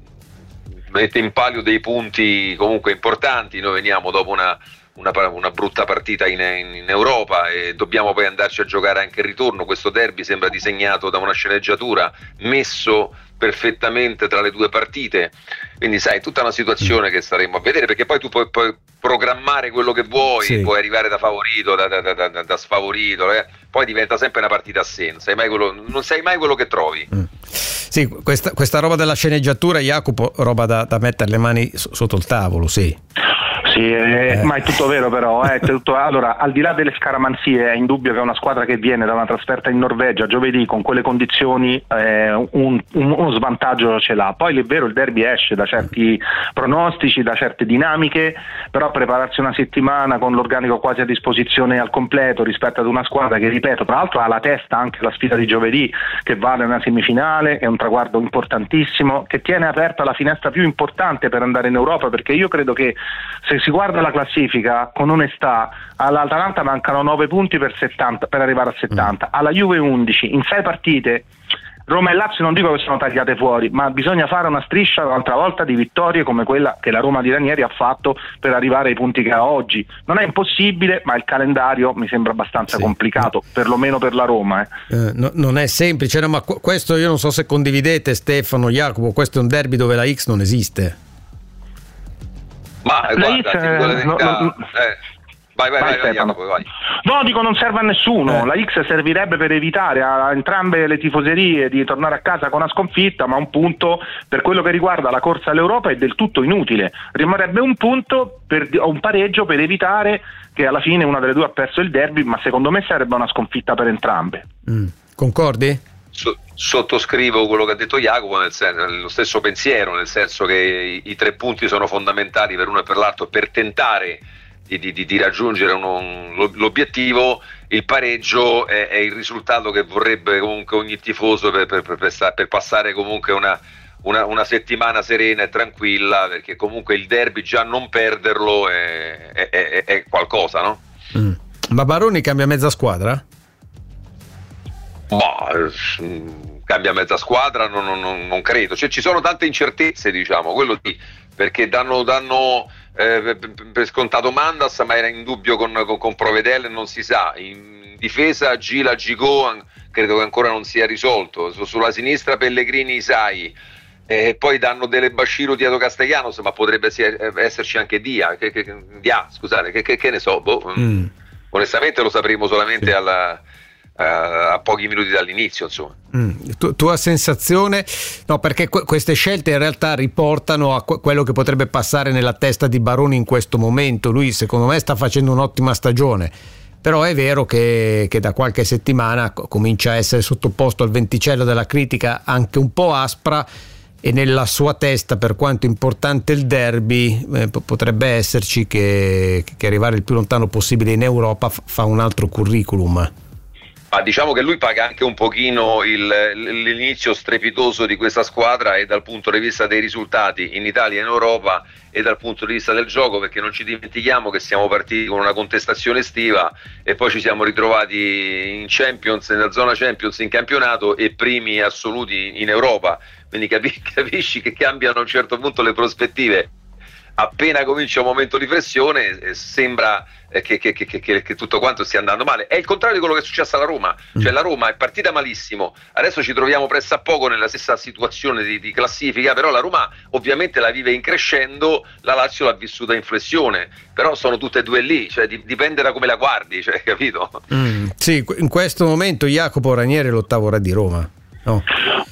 mette in palio dei punti comunque importanti. Noi veniamo dopo una Una, una brutta partita in, in Europa e dobbiamo poi andarci a giocare anche il ritorno. Questo derby sembra disegnato da una sceneggiatura, messo perfettamente tra le due partite, quindi sai, tutta una situazione che staremo a vedere, perché poi tu puoi, puoi programmare quello che vuoi, sì. puoi arrivare da favorito, da, da, da, da, da sfavorito, eh? Poi diventa sempre una partita a sé, non sai mai quello, non sai mai quello che trovi. mm. Sì, questa, questa roba della sceneggiatura, Jacopo, roba da, da mettere le mani sotto il tavolo, sì. Sì, eh, eh. ma è tutto vero però. Eh, tutto, allora, al di là delle scaramanzie, è indubbio che è una squadra che viene da una trasferta in Norvegia giovedì con quelle condizioni, eh, un, un, uno svantaggio ce l'ha. Poi è vero, il derby esce da certi pronostici, da certe dinamiche, però prepararsi una settimana con l'organico quasi a disposizione al completo rispetto ad una squadra che, ripeto, tra l'altro ha alla testa anche la sfida di giovedì, che vale una semifinale, è un traguardo importantissimo, che tiene aperta la finestra più importante per andare in Europa, perché io credo che se si guarda la classifica con onestà, all'Atalanta mancano nove punti per, settanta, per arrivare a settanta, alla Juve undici, in sei partite Roma e Lazio non dico che sono tagliate fuori, ma bisogna fare una striscia un'altra volta di vittorie come quella che la Roma di Ranieri ha fatto per arrivare ai punti che ha oggi. Non è impossibile, ma il calendario mi sembra abbastanza sì. complicato, perlomeno per la Roma. Eh. Eh, no, non è semplice, no, ma questo io non so se condividete, Stefano, Jacopo, questo è un derby dove la X non esiste. Ma la guarda, X, eh, no, no, eh, vai vai vai, vai, Jacopo, vai. No, dico, non serve a nessuno. Eh. La X servirebbe per evitare a entrambe le tifoserie di tornare a casa con una sconfitta, ma un punto per quello che riguarda la corsa all'Europa è del tutto inutile. Rimarrebbe un punto per un pareggio per evitare che alla fine una delle due ha perso il derby, ma secondo me sarebbe una sconfitta per entrambe. Mm. Concordi? So, sottoscrivo quello che ha detto Jacopo, nel senso, lo stesso pensiero, nel senso che i, i tre punti sono fondamentali per uno e per l'altro per tentare di, di, di raggiungere uno, un, l'obiettivo. Il pareggio è, è il risultato che vorrebbe comunque ogni tifoso per, per, per, per, per passare comunque una, una, una settimana serena e tranquilla, perché comunque il derby già non perderlo è, è, è, è qualcosa, no? Mm. Ma Baroni cambia mezza squadra? Boh, cambia mezza squadra, non, non, non credo. Cioè, ci sono tante incertezze, diciamo, quello sì, perché danno, danno eh, per scontato Mandas, ma era in dubbio con, con, con Provedel, non si sa. In difesa Gila Gigo credo che ancora non sia risolto. Sulla sinistra Pellegrini Isai, e eh, poi danno delle Basciro dietro Castellanos, ma potrebbe esserci anche Dia, che, che, Dia scusate, che, che, che ne so, boh. mm. onestamente lo sapremo solamente sì. alla a pochi minuti dall'inizio, insomma. Mm, tu, tua sensazione? No, perché que- queste scelte in realtà riportano a que- quello che potrebbe passare nella testa di Baroni in questo momento. Lui secondo me sta facendo un'ottima stagione, però è vero che, che da qualche settimana co- comincia a essere sottoposto al venticello della critica anche un po' aspra, e nella sua testa, per quanto importante il derby, eh, p- potrebbe esserci che, che arrivare il più lontano possibile in Europa f- fa un altro curriculum. Ma diciamo che lui paga anche un pochino il, l'inizio strepitoso di questa squadra, e dal punto di vista dei risultati in Italia e in Europa, e dal punto di vista del gioco, perché non ci dimentichiamo che siamo partiti con una contestazione estiva e poi ci siamo ritrovati in Champions, nella zona Champions, in campionato, e primi assoluti in Europa, quindi capi- capisci che cambiano a un certo punto le prospettive. Appena comincia un momento di flessione eh, sembra eh, che, che, che, che, che tutto quanto stia andando male. È il contrario di quello che è successo alla Roma, cioè la Roma è partita malissimo, adesso ci troviamo presso a poco nella stessa situazione di, di classifica, però la Roma ovviamente la vive in crescendo, la Lazio l'ha vissuta in flessione, però sono tutte e due lì, cioè di, dipende da come la guardi, cioè, capito? Mm, sì, in questo momento Jacopo Ranieri è l'ottavo re di Roma. No.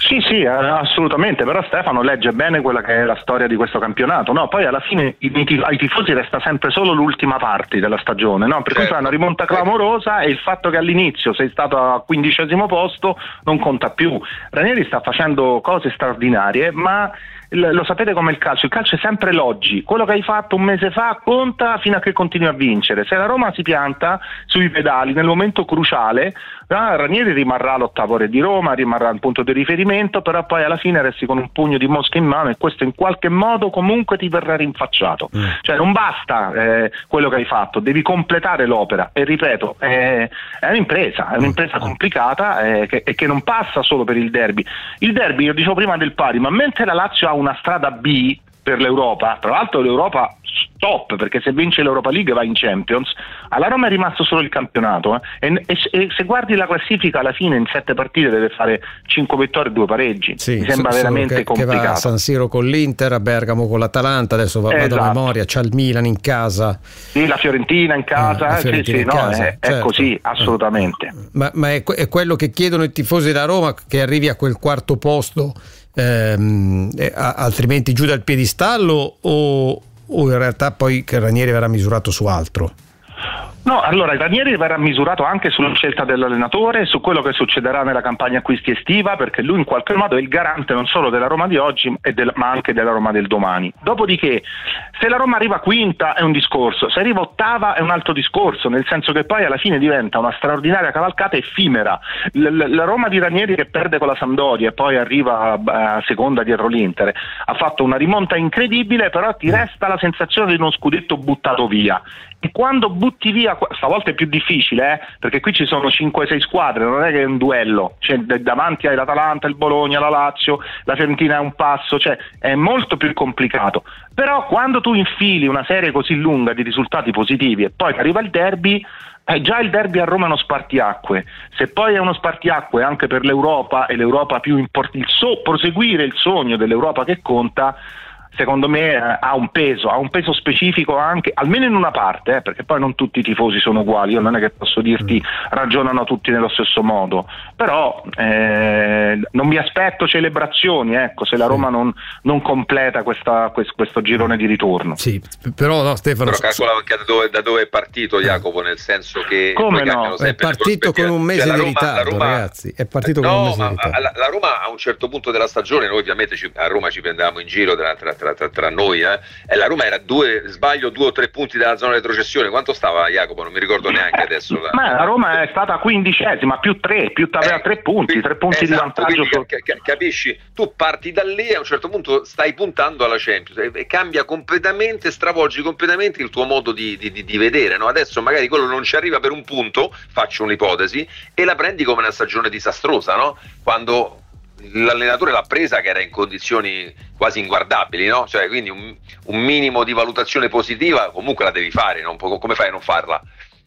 Sì, sì, assolutamente, però Stefano legge bene quella che è la storia di questo campionato, no? Poi alla fine ai tifosi resta sempre solo l'ultima parte della stagione, no? Per cui fai una rimonta clamorosa e il fatto che all'inizio sei stato al quindicesimo posto non conta più. Ranieri sta facendo cose straordinarie, ma lo sapete come il calcio, il calcio è sempre l'oggi, quello che hai fatto un mese fa conta fino a che continui a vincere. Se la Roma si pianta sui pedali nel momento cruciale, ah, Ranieri rimarrà l'ottavo re di Roma, rimarrà il punto di riferimento, però poi alla fine resti con un pugno di mosche in mano e questo in qualche modo comunque ti verrà rinfacciato. Mm. Cioè non basta eh, quello che hai fatto, devi completare l'opera e ripeto, è, è un'impresa, è un'impresa complicata eh, che, e che non passa solo per il derby. Il derby, io dicevo prima del pari, ma mentre la Lazio ha una strada B per l'Europa, tra l'altro l'Europa top, perché se vince l'Europa League va in Champions, alla Roma è rimasto solo il campionato eh? e, e, e se guardi la classifica alla fine in sette partite deve fare cinque vittorie e due pareggi. Sì, mi sembra so, veramente che, complicato. Che va a San Siro con l'Inter, a Bergamo con l'Atalanta, adesso va, esatto. vado a memoria, c'ha il Milan in casa, sì, la Fiorentina in casa, eh, Fiorentina sì, sì, in no, casa è, certo. è così assolutamente. Ma, ma è, è quello che chiedono i tifosi della Roma, che arrivi a quel quarto posto ehm, eh, altrimenti giù dal piedistallo, o, o in realtà poi che Ranieri verrà misurato su altro? No, allora Ranieri verrà misurato anche sulla scelta dell'allenatore, su quello che succederà nella campagna acquisti estiva, perché lui in qualche modo è il garante non solo della Roma di oggi e del, ma anche della Roma del domani. Dopodiché, se la Roma arriva quinta è un discorso, se arriva ottava è un altro discorso, nel senso che poi alla fine diventa una straordinaria cavalcata effimera. L- l- la Roma di Ranieri, che perde con la Sampdoria e poi arriva a, a seconda dietro l'Inter, ha fatto una rimonta incredibile, però ti resta la sensazione di uno scudetto buttato via. E quando butti via, stavolta è più difficile, eh? Perché qui ci sono cinque sei squadre, non è che è un duello, cioè, davanti hai l'Atalanta, il Bologna, la Lazio, la Fiorentina è un passo, cioè è molto più complicato. Però quando tu infili una serie così lunga di risultati positivi e poi arriva il derby, eh, già il derby a Roma è uno spartiacque, se poi è uno spartiacque anche per l'Europa, e l'Europa più import- il so- proseguire il sogno dell'Europa che conta, secondo me eh, ha un peso, ha un peso specifico anche, almeno in una parte, eh, perché poi non tutti i tifosi sono uguali, io non è che posso dirti ragionano tutti nello stesso modo, però eh, non mi aspetto celebrazioni, ecco, se la Roma non, non completa questa, questo, questo girone di ritorno. Sì, però no, Stefano, però calcola anche da dove, da dove è partito Jacopo, nel senso che come no? È partito con un mese cioè, di Roma, ritardo, Roma, ragazzi, è partito no, con un mese ma di ritardo. La, la Roma a un certo punto della stagione, noi ovviamente ci, a Roma ci prendevamo in giro tra, tra, tra Tra, tra noi eh. e la Roma era due, sbaglio, due o tre punti dalla zona di retrocessione. Quanto stava Jacopo? Non mi ricordo neanche adesso. La... Ma la Roma è stata quindicesima, più tre, più aveva eh, tre punti, tre punti esatto, di vantaggio. Quindi, su... capisci? Tu parti da lì e a un certo punto stai puntando alla Champions e cambia completamente, stravolgi completamente il tuo modo di, di, di vedere, no? Adesso magari quello non ci arriva per un punto, faccio un'ipotesi, e la prendi come una stagione disastrosa, no? Quando l'allenatore l'ha presa che era in condizioni quasi inguardabili, no? Cioè, quindi un, un minimo di valutazione positiva comunque la devi fare, non può, come fai a non farla?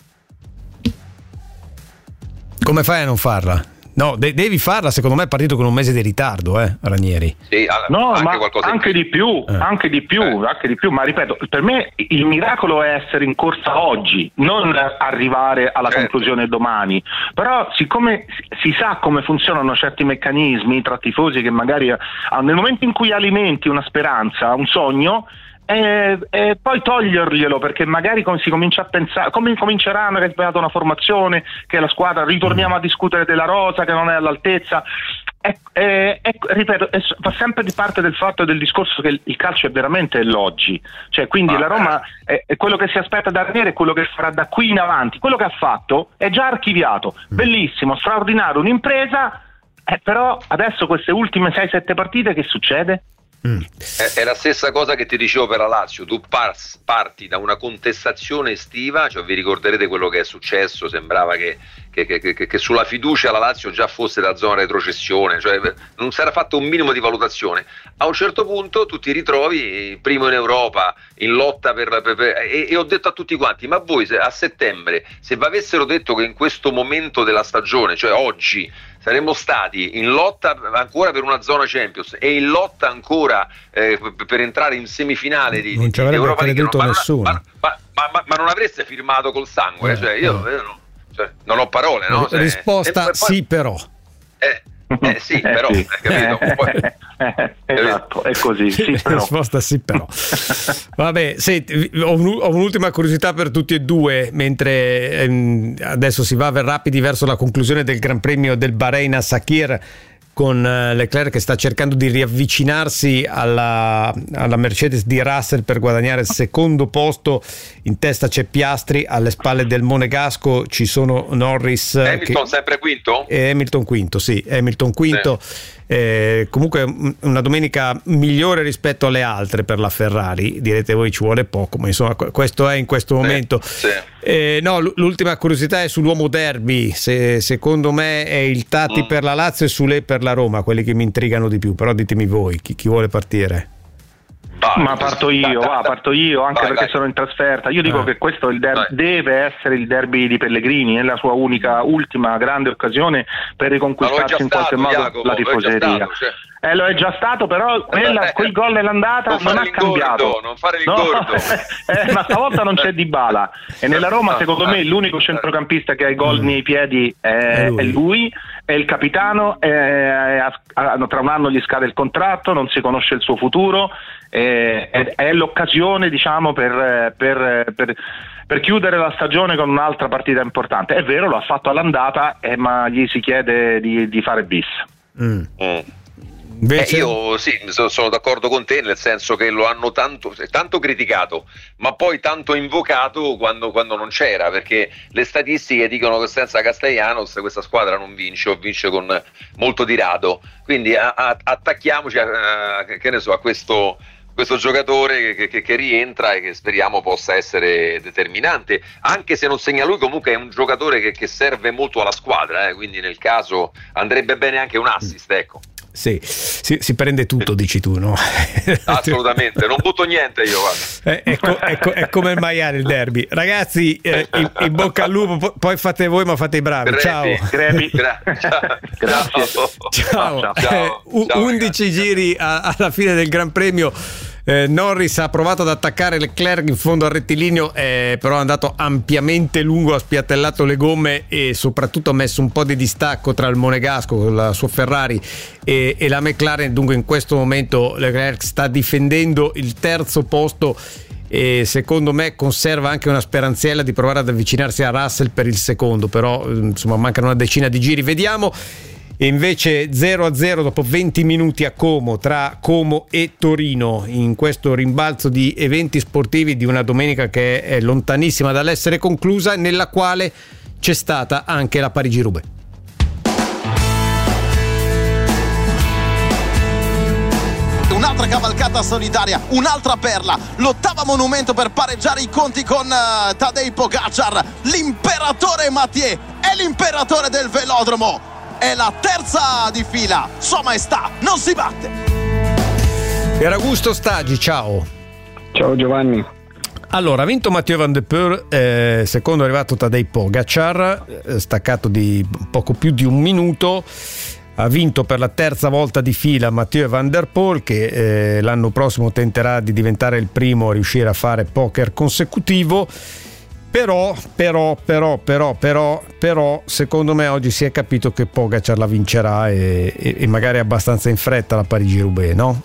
Come fai a non farla? No, de- devi farla, secondo me è partito con un mese di ritardo, eh, Ranieri. Sì, allora, no, anche ma qualcosa anche di di più, eh. anche di più, eh. anche di più, ma ripeto, per me il miracolo è essere in corsa oggi, non arrivare alla certo. conclusione domani. Però siccome si sa come funzionano certi meccanismi tra tifosi che magari nel momento in cui alimenti una speranza, un sogno, E, e poi toglierglielo, perché magari si comincia a pensare, come cominceranno che è sbagliata una formazione, che la squadra, ritorniamo a discutere della rosa che non è all'altezza. E, e, e, ripeto, e, fa sempre di parte del fatto del discorso che il calcio è veramente l'oggi, cioè quindi ah, la Roma è, è quello che si aspetta da Ranieri, è quello che farà da qui in avanti, quello che ha fatto è già archiviato, bellissimo, straordinario, un'impresa, eh, però adesso queste ultime sei sette partite che succede? Mm. È, è la stessa cosa che ti dicevo per la Lazio, tu par- parti da una contestazione estiva, cioè vi ricorderete quello che è successo, sembrava che, che, che, che, che sulla fiducia la Lazio già fosse da zona retrocessione, cioè non si era fatto un minimo di valutazione. A un certo punto tu ti ritrovi primo in Europa, in lotta per, per, per e, e ho detto a tutti quanti, ma voi se, a settembre, se vi avessero detto che in questo momento della stagione, cioè oggi, saremmo stati in lotta ancora per una zona Champions e in lotta ancora eh, per entrare in semifinale di, non di, ci avrebbe Europa League, creduto ma, nessuno. Ma, ma, ma, ma, ma non avreste firmato col sangue, eh, cioè io, eh. io non, cioè, non ho parole, no? Cioè, risposta poi, sì, però eh, Eh sì, però, eh, sì. capito? Poi... Eh, esatto, è così. Sì, La risposta sì, però. Vabbè, senti, ho, un, ho un'ultima curiosità per tutti e due, mentre ehm, adesso si va rapidi verso la conclusione del Gran Premio del Bahrain a Sakhir, con Leclerc che sta cercando di riavvicinarsi alla, alla Mercedes di Russell per guadagnare il secondo posto. In testa c'è Piastri, alle spalle del monegasco ci sono Norris, Hamilton che... sempre quinto? E Hamilton quinto, sì, Hamilton quinto. Sì. Eh, comunque una domenica migliore rispetto alle altre per la Ferrari, direte voi ci vuole poco, ma insomma questo è in questo momento. Sì, sì. Eh, no, l'ultima curiosità è sull'uomo derby. Se, secondo me è il Tatti mm. per la Lazio e Sule per la Roma quelli che mi intrigano di più, però ditemi voi chi, chi vuole partire. Ma parto io, va, parto io anche vai, perché vai. sono in trasferta. Io dico ah. che questo è il der- deve essere il derby di Pellegrini, è la sua unica, ultima grande occasione per riconquistarsi in qualche modo Jacopo, la tifoseria. Stato, cioè. Eh, lo è già stato, però quella, quel gol nell'andata non, non ha cambiato. Non fare il no? gordo. eh, ma stavolta non c'è Dybala. E nella Roma, secondo me, l'unico centrocampista che ha i gol mm. nei piedi è, è, lui. è lui, è il capitano. È, è, tra un anno gli scade il contratto, non si conosce il suo futuro. È, è, è l'occasione, diciamo, per, per, per, per chiudere la stagione con un'altra partita importante. È vero, lo ha fatto all'andata, eh, ma gli si chiede di, di fare bis. Mm. Mm. Invece... Eh, io sì, sono d'accordo con te, nel senso che lo hanno tanto, tanto criticato, ma poi tanto invocato quando, quando non c'era, perché le statistiche dicono che senza Castellanos questa squadra non vince o vince con molto di rado, quindi a, a, attacchiamoci a, a, che ne so, a questo, questo giocatore che, che, che rientra e che speriamo possa essere determinante, anche se non segna lui, comunque è un giocatore che, che serve molto alla squadra, eh, quindi nel caso andrebbe bene anche un assist, ecco. Sì, si, si prende tutto, dici tu, no? Assolutamente, non butto niente io, guarda. È, è, co- è, co- è come il maiale il derby. Ragazzi, eh, in, in bocca al lupo, poi fate voi ma fate i bravi. Grepi, ciao. Grepi. Gra- Grazie. Ciao. Ciao. ciao. ciao. Eh, ciao undici giri a, alla fine del Gran Premio. Eh, Norris ha provato ad attaccare Leclerc in fondo al rettilineo, eh, però è andato ampiamente lungo, ha spiattellato le gomme e soprattutto ha messo un po' di distacco tra il monegasco con la sua Ferrari e, e la McLaren. Dunque in questo momento Leclerc sta difendendo il terzo posto e secondo me conserva anche una speranziella di provare ad avvicinarsi a Russell per il secondo, però insomma mancano una decina di giri, vediamo. E invece zero a zero dopo venti minuti a Como, tra Como e Torino, in questo rimbalzo di eventi sportivi di una domenica che è lontanissima dall'essere conclusa, nella quale c'è stata anche la Parigi-Roubaix. Un'altra cavalcata solitaria, un'altra perla, l'ottava monumento per pareggiare i conti con uh, Tadej Pogačar, l'imperatore Mathieu è l'imperatore del velodromo. È la terza di fila, Sua Maestà non si batte. Era Augusto Stagi, ciao. Ciao Giovanni. Allora, ha vinto Mathieu Van der Poel, eh, secondo è arrivato Tadej Pogačar, eh, staccato di poco più di un minuto. Ha vinto per la terza volta di fila Mathieu Van der Poel, che eh, l'anno prossimo tenterà di diventare il primo a riuscire a fare poker consecutivo. Però, però, però, però, però, però, secondo me oggi si è capito che Pogačar la vincerà e, e, e magari abbastanza in fretta la Parigi-Roubaix, no?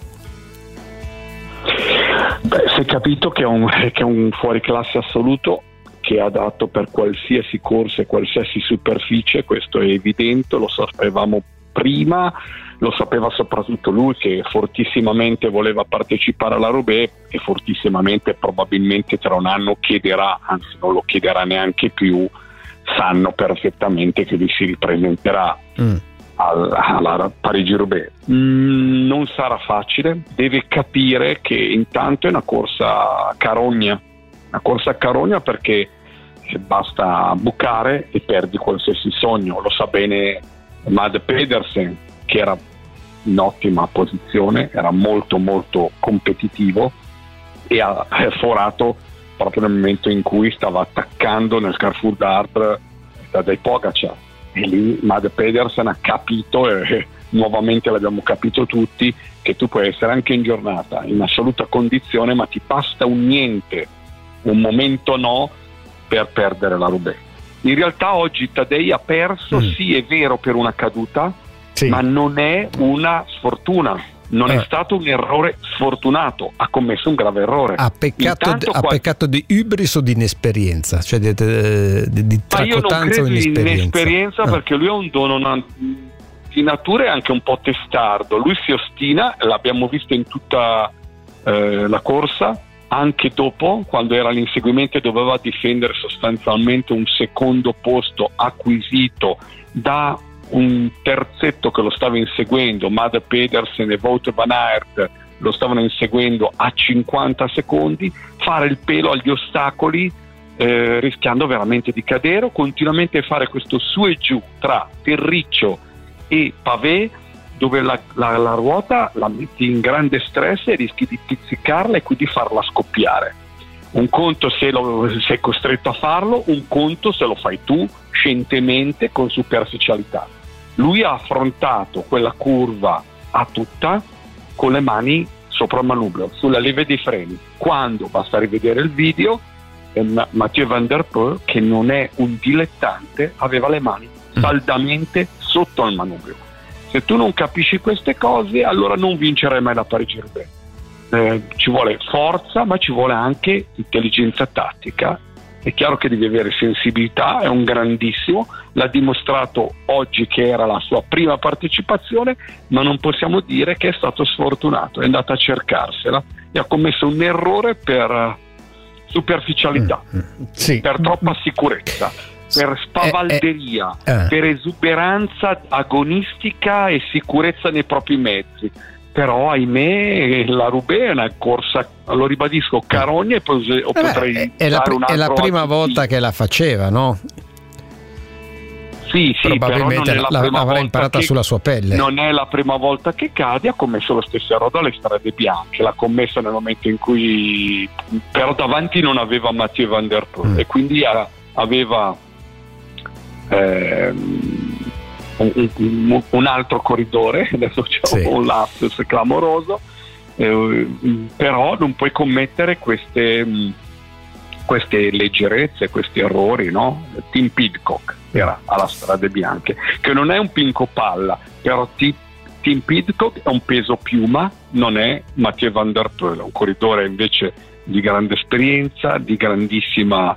Beh, si è capito che è un, che è un fuoriclasse assoluto, che è adatto per qualsiasi corsa e qualsiasi superficie, questo è evidente, lo sapevamo prima, lo sapeva soprattutto lui che fortissimamente voleva partecipare alla Roubaix e fortissimamente probabilmente tra un anno chiederà, anzi non lo chiederà neanche più, sanno perfettamente che lui si ripresenterà mm. al, alla Parigi-Roubaix. Mm, non sarà facile, deve capire che intanto è una corsa a carogna, una corsa a carogna perché basta bucare e perdi qualsiasi sogno, lo sa bene Mad Pedersen, che era in ottima posizione, era molto molto competitivo e ha forato proprio nel momento in cui stava attaccando nel Carrefour d'Arbre Tadej Pogačar, e lì Mad Pedersen ha capito, e nuovamente l'abbiamo capito tutti, che tu puoi essere anche in giornata in assoluta condizione ma ti basta un niente, un momento no per perdere la Roubaix. In realtà oggi Tadej ha perso, mm. sì è vero, per una caduta, sì. ma non è una sfortuna, non eh. è stato un errore sfortunato, ha commesso un grave errore. Ha peccato, Intanto, ha qual- peccato di hubris o di inesperienza, cioè di, di, di ma io non tracotanza o credo in inesperienza? inesperienza Ah. perché lui ha un dono na- di natura e anche un po' testardo, lui si ostina, l'abbiamo visto in tutta eh, la corsa, anche dopo, quando era all'inseguimento e doveva difendere sostanzialmente un secondo posto acquisito da un terzetto che lo stava inseguendo, Mad Pedersen e Wout van Aert lo stavano inseguendo a cinquanta secondi, fare il pelo agli ostacoli eh, rischiando veramente di cadere, o continuamente fare questo su e giù tra terriccio e pavé, dove la, la, la ruota la metti in grande stress e rischi di pizzicarla e quindi farla scoppiare. Un conto se lo, sei costretto a farlo, un conto se lo fai tu scientemente con superficialità. Lui ha affrontato quella curva a tutta con le mani sopra il manubrio, sulla leve dei freni, quando, basta rivedere il video, eh, Mathieu Van Der Poel, che non è un dilettante, aveva le mani saldamente sotto il manubrio. Se tu non capisci queste cose, allora non vincerai mai la Parigi-Roubaix. Eh, ci vuole forza, ma ci vuole anche intelligenza tattica. È chiaro che devi avere sensibilità, è un grandissimo, l'ha dimostrato oggi che era la sua prima partecipazione, ma non possiamo dire che è stato sfortunato, è andato a cercarsela e ha commesso un errore per superficialità, sì. per troppa sicurezza, per spavalderia, eh, eh, eh. per esuberanza agonistica e sicurezza nei propri mezzi. Però ahimè la Roubaix è una corsa, lo ribadisco, carogna, e poi o potrei eh, è, la, un è la prima aggettivo. volta che la faceva, no? Sì, sì, probabilmente però non è la prima l'avrà volta imparata che, sulla sua pelle. Non è la prima volta che cade, ha commesso lo stesso errore alle strade bianche, l'ha commesso nel momento in cui però davanti non aveva Mathieu Van Der Poel mm. e quindi ha, aveva ehm, Un, un, un altro corridore, adesso c'è sì. un lapsus clamoroso, eh, però non puoi commettere queste, queste leggerezze, questi errori, no? Tim Pidcock era alla strade bianche, che non è un pinco palla, però Tim, Tim Pidcock è un peso piuma, non è Mathieu Van Der Poel, è un corridore invece di grande esperienza, di grandissima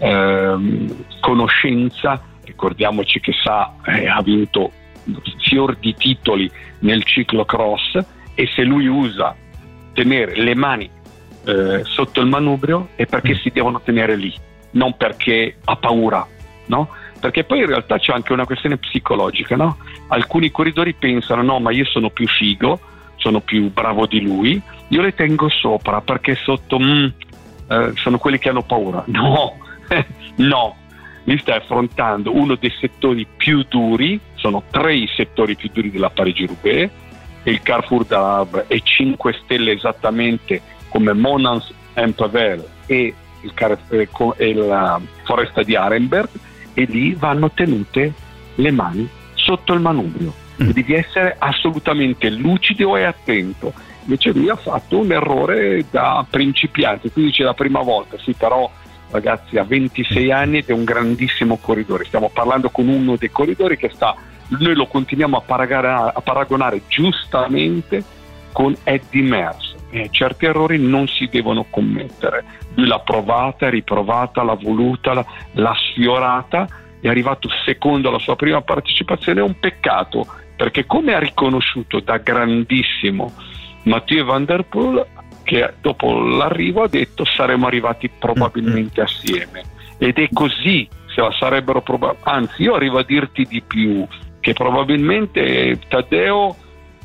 ehm, conoscenza. Ricordiamoci che sa, eh, ha vinto fior di titoli nel ciclocross, e se lui usa tenere le mani eh, sotto il manubrio è perché si devono tenere lì, non perché ha paura, no? Perché poi in realtà c'è anche una questione psicologica, no? Alcuni corridori pensano: no, ma io sono più figo, sono più bravo di lui, io le tengo sopra perché sotto mm, eh, sono quelli che hanno paura. No, no. Li stai affrontando uno dei settori più duri, sono tre i settori più duri della Parigi-Roubaix, il Carrefour d'Arbre è cinque stelle esattamente come Monans-en-Pavel e il, Car- e la foresta di Arenberg, e lì vanno tenute le mani sotto il manubrio. Mm. Devi essere assolutamente lucido e attento. Invece lui ha fatto un errore da principiante. Tu dici la prima volta, sì, però ragazzi, ha ventisei anni ed è un grandissimo corridore. Stiamo parlando con uno dei corridori che sta, noi lo continuiamo a paragonare, a paragonare giustamente con Eddy Merckx. Eh, certi errori non si devono commettere. Lui l'ha provata, riprovata, l'ha voluta, l'ha, l'ha sfiorata, è arrivato secondo alla sua prima partecipazione. È un peccato, perché come ha riconosciuto da grandissimo Mathieu Van Der Poel, che dopo l'arrivo ha detto: saremmo arrivati probabilmente assieme, ed è così, se la sarebbero prob- anzi io arrivo a dirti di più, che probabilmente Taddeo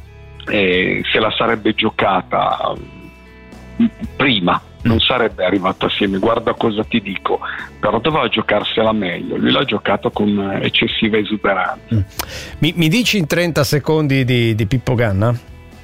eh, se la sarebbe giocata prima, non sarebbe arrivato assieme, guarda cosa ti dico, però doveva giocarsela meglio, lui l'ha giocato con eccessiva esuberanza. mi, mi dici in trenta secondi di, di Pippo Ganna?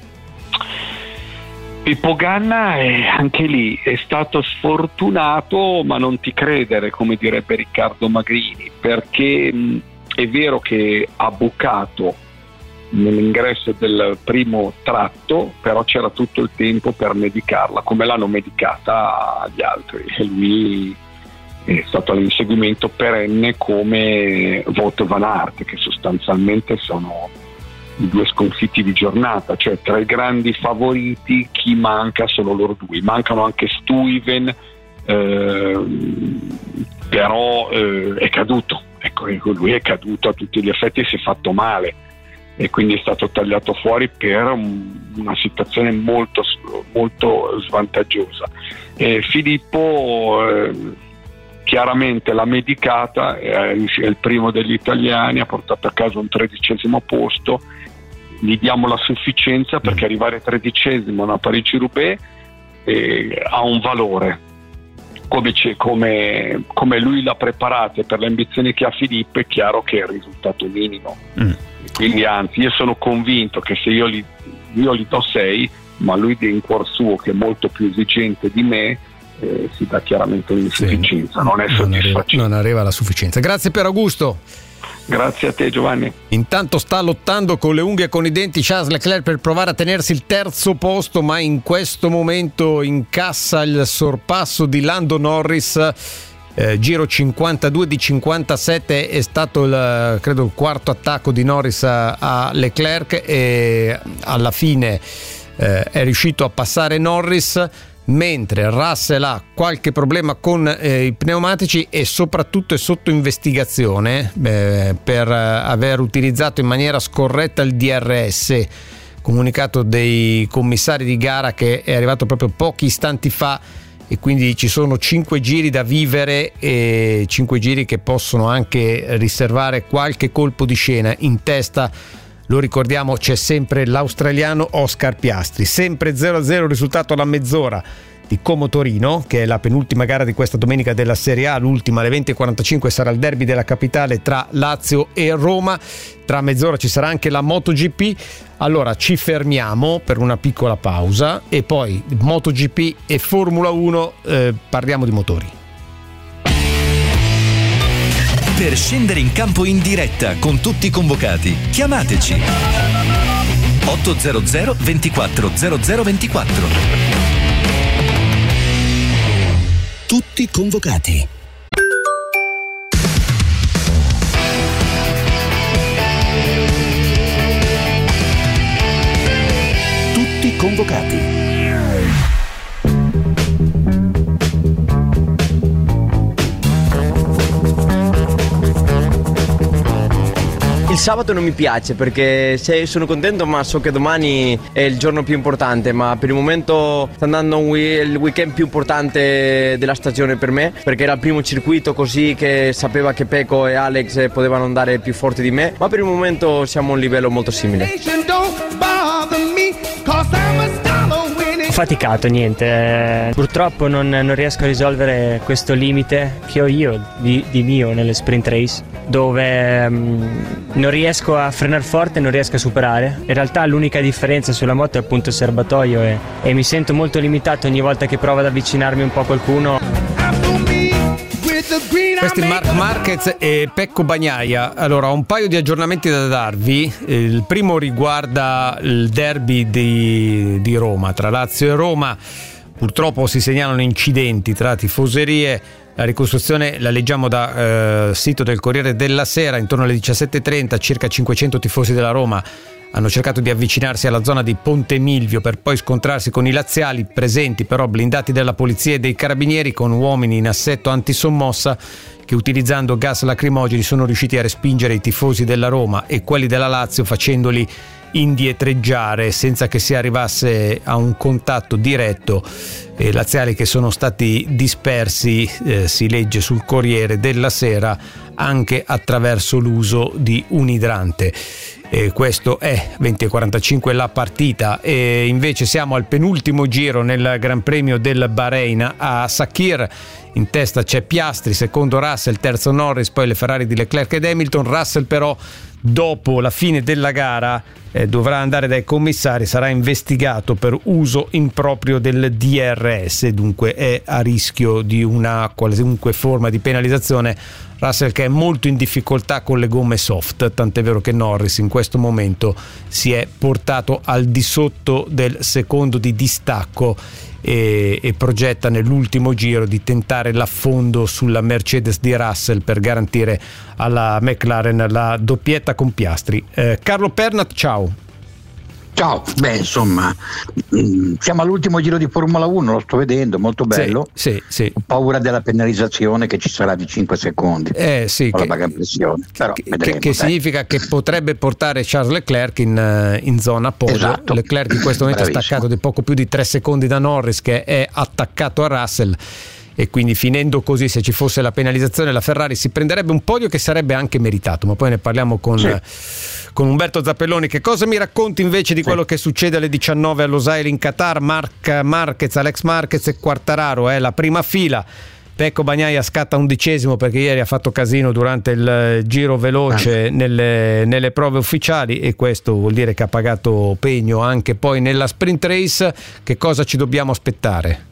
Pippo Ganna è, anche lì è stato sfortunato, ma non ti credere, come direbbe Riccardo Magrini, perché mh, è vero che ha bucato nell'ingresso del primo tratto, però c'era tutto il tempo per medicarla, come l'hanno medicata gli altri, e lui è stato all'inseguimento perenne come Wout van Aert, che sostanzialmente sono i due sconfitti di giornata, cioè tra i grandi favoriti chi manca sono loro due, mancano anche Stuyven, eh, però eh, è caduto, ecco, lui è caduto a tutti gli effetti, si è fatto male e quindi è stato tagliato fuori per un, una situazione molto, molto svantaggiosa. E Filippo eh, chiaramente l'ha medicata, è il primo degli italiani, ha portato a casa un tredicesimo posto, gli diamo la sufficienza perché arrivare tredicesimo a una Parigi-Roubaix eh, ha un valore, come, come, come lui l'ha preparato e per le ambizioni che ha Filippo è chiaro che è il risultato minimo. Mm. Quindi anzi io sono convinto che se io gli, io gli do sei, ma lui in cuor suo che è molto più esigente di me, eh, si dà chiaramente un'insufficienza, sì, non è soddisfacente. Non arriva alla sufficienza. Grazie per Augusto. Grazie a te Giovanni. Intanto sta lottando con le unghie e con i denti Charles Leclerc per provare a tenersi il terzo posto, ma in questo momento incassa il sorpasso di Lando Norris. Eh, giro cinquantadue di cinquantasette è stato il, credo il quarto attacco di Norris a, a Leclerc e alla fine eh, è riuscito a passare Norris, mentre Russell ha qualche problema con eh, i pneumatici e soprattutto è sotto investigazione eh, per aver utilizzato in maniera scorretta il D R S, comunicato dei commissari di gara che è arrivato proprio pochi istanti fa, e quindi ci sono cinque giri da vivere e cinque giri che possono anche riservare qualche colpo di scena. In testa, lo ricordiamo, c'è sempre l'australiano Oscar Piastri. Sempre zero a zero risultato alla mezz'ora di Como Torino, che è la penultima gara di questa domenica della Serie A. L'ultima alle venti e quarantacinque sarà il derby della capitale tra Lazio e Roma. Tra mezz'ora ci sarà anche la MotoGP. Allora ci fermiamo per una piccola pausa e poi MotoGP e Formula uno, eh, parliamo di motori. Per scendere in campo in diretta con tutti i convocati, chiamateci ottocento ventiquattro zero zero ventiquattro. Tutti convocati. Tutti convocati. Il sabato non mi piace perché se sono contento, ma so che domani è il giorno più importante, ma per il momento sta andando il weekend più importante della stagione per me, perché era il primo circuito così che sapeva che Pecco e Alex potevano andare più forti di me, ma per il momento siamo a un livello molto simile. Ho faticato, niente, purtroppo non, non riesco a risolvere questo limite che ho io di, di mio nelle sprint race, dove um, non riesco a frenare forte, non riesco a superare. In realtà l'unica differenza sulla moto è appunto il serbatoio e, e mi sento molto limitato ogni volta che provo ad avvicinarmi un po' a qualcuno. Questi Marc Marquez e Pecco Bagnaia. Allora, ho un paio di aggiornamenti da darvi. Il primo riguarda il derby di, di Roma, tra Lazio e Roma. Purtroppo si segnalano incidenti tra tifoserie. La ricostruzione la leggiamo da eh, sito del Corriere della Sera. Intorno alle diciassette e trenta circa cinquecento tifosi della Roma hanno cercato di avvicinarsi alla zona di Ponte Milvio per poi scontrarsi con i laziali, presenti però blindati della polizia e dei carabinieri con uomini in assetto antisommossa che utilizzando gas lacrimogeni sono riusciti a respingere i tifosi della Roma e quelli della Lazio facendoli indietreggiare senza che si arrivasse a un contatto diretto. E laziali che sono stati dispersi, eh, si legge sul Corriere della Sera, anche attraverso l'uso di un idrante. E questo è venti e quarantacinque la partita. E invece siamo al penultimo giro nel Gran Premio del Bahrain a Sakhir. In testa c'è Piastri, secondo Russell, terzo Norris, poi le Ferrari di Leclerc ed Hamilton. Russell però dopo la fine della gara eh, dovrà andare dai commissari, sarà investigato per uso improprio del D R S, dunque è a rischio di una qualunque forma di penalizzazione. Russell che è molto in difficoltà con le gomme soft, tant'è vero che Norris in questo questo momento si è portato al di sotto del secondo di distacco e, e progetta nell'ultimo giro di tentare l'affondo sulla Mercedes di Russell per garantire alla McLaren la doppietta con Piastri. eh, Carlo Pernat, ciao. Ciao, beh insomma mh, siamo all'ultimo giro di Formula uno, lo sto vedendo, molto bello. Sì, sì, sì. Ho paura della penalizzazione che ci sarà di cinque secondi. Eh sì, ho che, la vaga impressione. Però che, vedremo, che significa che potrebbe portare Charles Leclerc in, in zona podio. Esatto. Leclerc in questo momento è staccato di poco più di tre secondi da Norris, che è attaccato a Russell, e quindi finendo così, se ci fosse la penalizzazione, la Ferrari si prenderebbe un podio che sarebbe anche meritato, ma poi ne parliamo con, sì. con Umberto Zappelloni. Che cosa mi racconti invece di quello sì. che succede alle diciannove all'Osair in Qatar? Marc Marquez, Alex Marquez e Quartararo è eh, la prima fila. Pecco Bagnaia scatta undicesimo perché ieri ha fatto casino durante il giro veloce ah. nelle, nelle prove ufficiali, e questo vuol dire che ha pagato pegno anche poi nella sprint race. Che cosa ci dobbiamo aspettare?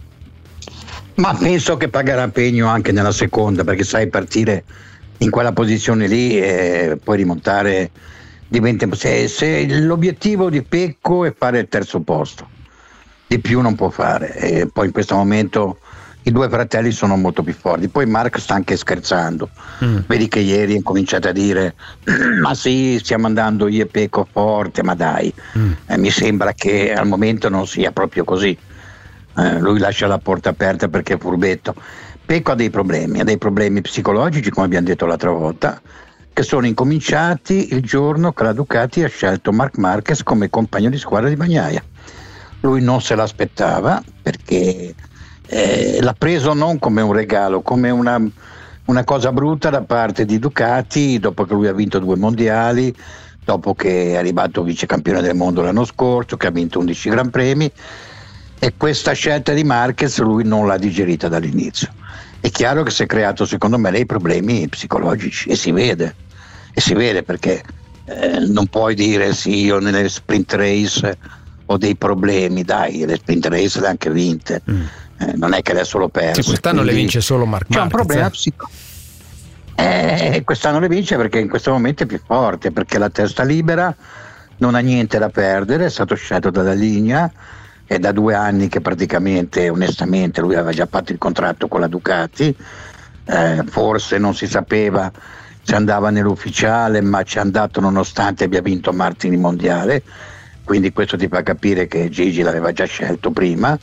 Ma penso che pagherà pegno anche nella seconda, perché sai, partire in quella posizione lì e poi rimontare diventa, se, se l'obiettivo di Pecco è fare il terzo posto, di più non può fare, e poi in questo momento i due fratelli sono molto più forti. Poi Mark sta anche scherzando, mm. vedi che ieri ha cominciato a dire ma sì, stiamo andando io e Pecco forte, ma dai, mm. eh, mi sembra che al momento non sia proprio così. Eh, lui lascia la porta aperta perché è furbetto. Pecco ha dei problemi, ha dei problemi psicologici, come abbiamo detto l'altra volta, che sono incominciati il giorno che la Ducati ha scelto Marc Marquez come compagno di squadra di Bagnaia. Lui non se l'aspettava, perché eh, l'ha preso non come un regalo, come una, una cosa brutta da parte di Ducati, dopo che lui ha vinto due mondiali, dopo che è arrivato vice campione del mondo l'anno scorso, che ha vinto undici gran premi. E questa scelta di Marquez lui non l'ha digerita dall'inizio. È chiaro che si è creato, secondo me, dei problemi psicologici, e si vede, e si vede perché eh, non puoi dire sì, io nelle sprint race ho dei problemi, dai, le sprint race le ha anche vinte, mm. eh, non è che adesso l'ho perso. Sì, quest'anno le vince solo Marc Marquez. C'è un problema eh. psicologico. Eh, quest'anno le vince perché in questo momento è più forte, perché la testa libera, non ha niente da perdere, è stato scelto dalla linea. È da due anni che praticamente, onestamente, lui aveva già fatto il contratto con la Ducati, eh, forse non si sapeva se andava nell'ufficiale, ma ci è andato nonostante abbia vinto Martin il mondiale, quindi questo ti fa capire che Gigi l'aveva già scelto prima.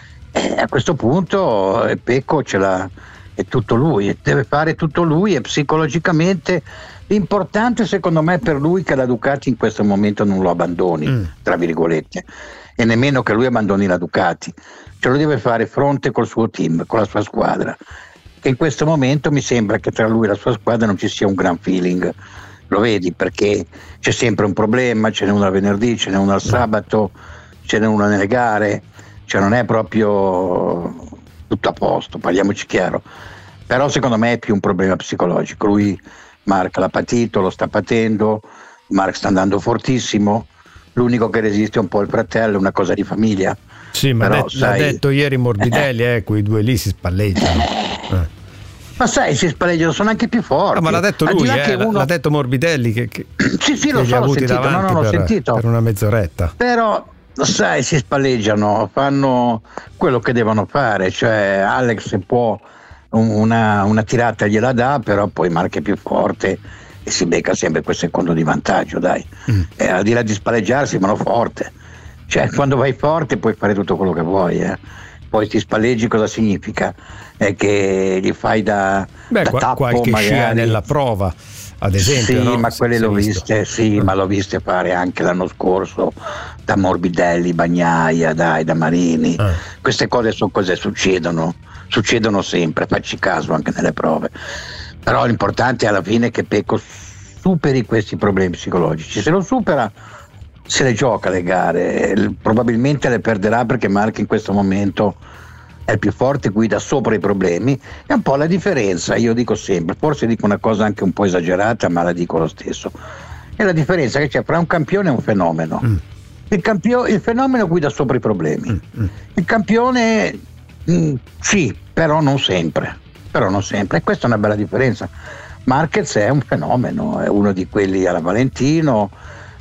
E a questo punto eh, Pecco ce l'ha, è tutto lui, deve fare tutto lui, e psicologicamente l'importante secondo me per lui è che la Ducati in questo momento non lo abbandoni, mm. tra virgolette, e nemmeno che lui abbandoni la Ducati, ce lo deve fare fronte col suo team, con la sua squadra, che in questo momento mi sembra che tra lui e la sua squadra non ci sia un gran feeling, lo vedi, perché c'è sempre un problema, ce n'è uno al venerdì, ce n'è uno al sabato, ce n'è uno nelle gare, cioè non è proprio tutto a posto, parliamoci chiaro, però secondo me è più un problema psicologico. Lui, Marc, l'ha patito, lo sta patendo, Marc sta andando fortissimo, l'unico che resiste è un po' il fratello, è una cosa di famiglia. Sì, ma però, det- sai, l'ha detto ieri Morbidelli, eh, quei due lì si spalleggiano. Eh. Ma sai, si spalleggiano, sono anche più forti. Ah, ma l'ha detto lui, eh, uno... l'ha detto Morbidelli che, che sì, sì, che lo so, l'ho sentito, no, no, l'ho per, sentito. Per una mezz'oretta. Però, sai, si spalleggiano, fanno quello che devono fare, cioè Alex può una, una tirata gliela dà, però poi Marc è più forte e si becca sempre quel secondo di vantaggio, dai. Mm. Eh, al di là di spalleggiarsi, ma no, forte. Cioè, quando vai forte puoi fare tutto quello che vuoi, eh. Poi ti spalleggi cosa significa? È che gli fai da, Beh, da qua, tappo qualche magari. scia nella prova, ad esempio. Sì, no? ma quelle l'ho viste, sì, mm. ma l'ho viste fare anche l'anno scorso da Morbidelli, Bagnaia, dai, da Marini. Mm. Queste cose sono cose succedono, succedono sempre, facci caso anche nelle prove. Però l'importante alla fine è che Pecco superi questi problemi psicologici. Se lo supera, se le gioca le gare, probabilmente le perderà perché Marc in questo momento è il più forte, guida sopra i problemi. È un po' la differenza, io dico sempre, forse dico una cosa anche un po' esagerata, ma la dico lo stesso, è la differenza che c'è fra un campione e un fenomeno. mm. il, campio- il fenomeno guida sopra i problemi, mm. Mm. il campione mh, sì, però non sempre però non sempre, e questa è una bella differenza. Marquez è un fenomeno, è uno di quelli alla Valentino,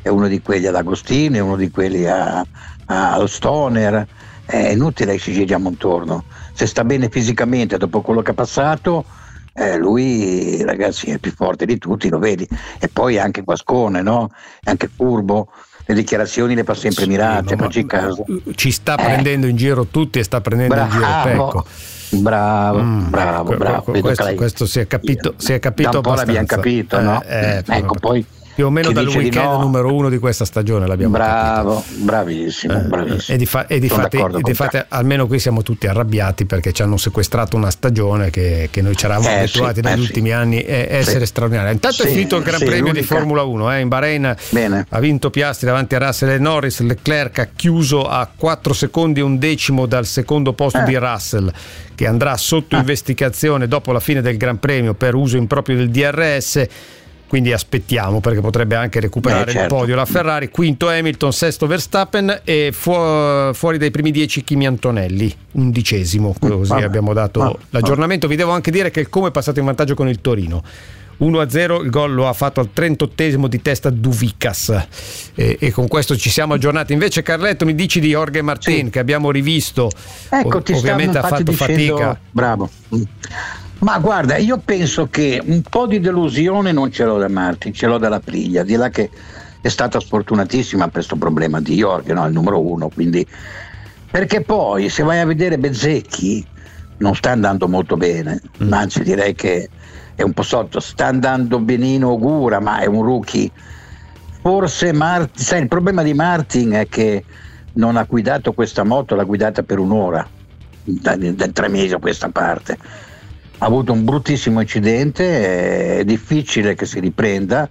è uno di quelli ad Agostino, è uno di quelli a, a, allo Stoner, è inutile che ci giriamo intorno. Se sta bene fisicamente dopo quello che ha passato, eh, lui ragazzi è più forte di tutti, lo vedi. E poi anche Guascone, no? È anche furbo, le dichiarazioni le fa sempre mirate, ma, facci caso. Ci sta eh. prendendo in giro tutti e sta prendendo Bravo. in giro Pecco. Bravo, Mm, bravo, bravo. Vedo questo, che lei- questo si è capito, si è capito da un po' abbastanza. l'abbiamo capito, no? Eh, eh, ecco, poi più o meno chi dal dice di weekend no- numero uno di questa stagione l'abbiamo Bravo, capito. bravissimo, bravissimo. E di, fa- e di Sono fatti, d'accordo e con di te. fatti almeno qui siamo tutti arrabbiati perché ci hanno sequestrato una stagione che, che noi ci eravamo Eh, abituati sì, negli eh, ultimi sì. anni e essere Sì. straordinaria. Intanto è Sì, finito il Gran sì, Premio di l'unica- Formula uno eh, in Bahrain. Bene. Ha vinto Piastri davanti a Russell e Norris. Leclerc ha chiuso a quattro secondi e un decimo dal secondo posto Eh. di Russell, che andrà sotto investigazione dopo la fine del Gran Premio per uso improprio del D R S. Quindi aspettiamo, perché potrebbe anche recuperare Beh, certo. il podio la Ferrari. Quinto Hamilton, sesto Verstappen e fu- fuori dai primi dieci Kimi Antonelli, undicesimo. Così Vabbè. abbiamo dato Vabbè. l'aggiornamento. Vi devo anche dire che il Como è passato in vantaggio con il Torino. uno a zero, il gol lo ha fatto al trentottesimo di testa Duvicas e, e con questo ci siamo aggiornati. Invece Carletto, mi dici di Jorge Martin, Sì. che abbiamo rivisto. Ecco, Ov- ti ovviamente ha stanno fatto infatti dicendo, fatica. bravo. Ma guarda, io penso che un po' di delusione non ce l'ho da Martin, ce l'ho dalla Priglia, di là che è stata sfortunatissima per questo problema di Jorge, no? Il numero uno, quindi perché poi se vai a vedere Bezzecchi non sta andando molto bene, Mm. anzi direi che è un po' sotto, sta andando benino Ogura, ma è un rookie. Forse Martin, sai, il problema di Martin è che non ha guidato questa moto, l'ha guidata per un'ora, da, da tre mesi a questa parte. Ha avuto un bruttissimo incidente, è difficile che si riprenda.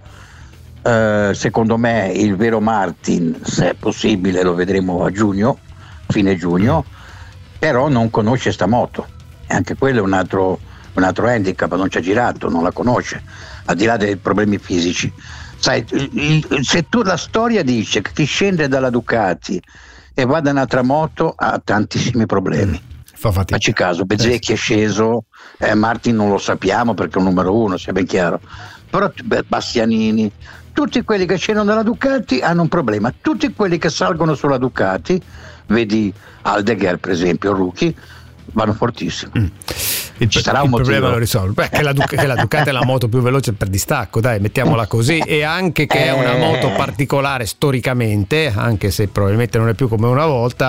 Eh, secondo me il vero Martin, se è possibile, lo vedremo a giugno, fine giugno, però non conosce sta moto. E anche quello è un altro, un altro handicap, non ci ha girato, non la conosce, al di là dei problemi fisici. Sai, il- il- se tu la storia dice che chi scende dalla Ducati e va da un'altra moto ha tantissimi problemi. Fa fatica. Facci caso, Bezzecchi è sceso, eh, Martin non lo sappiamo perché è un numero uno, sia ben chiaro. Però beh, Bastianini, tutti quelli che scendono dalla Ducati hanno un problema. Tutti quelli che salgono sulla Ducati, vedi Aldeguer per esempio, il rookie, vanno fortissimo. Mm. Il, Ci sarà il un motivo. problema lo risolve. Beh, che la, Duc- che la Ducati è la moto più veloce per distacco, dai, mettiamola così, e anche che è una moto particolare storicamente, anche se probabilmente non è più come una volta,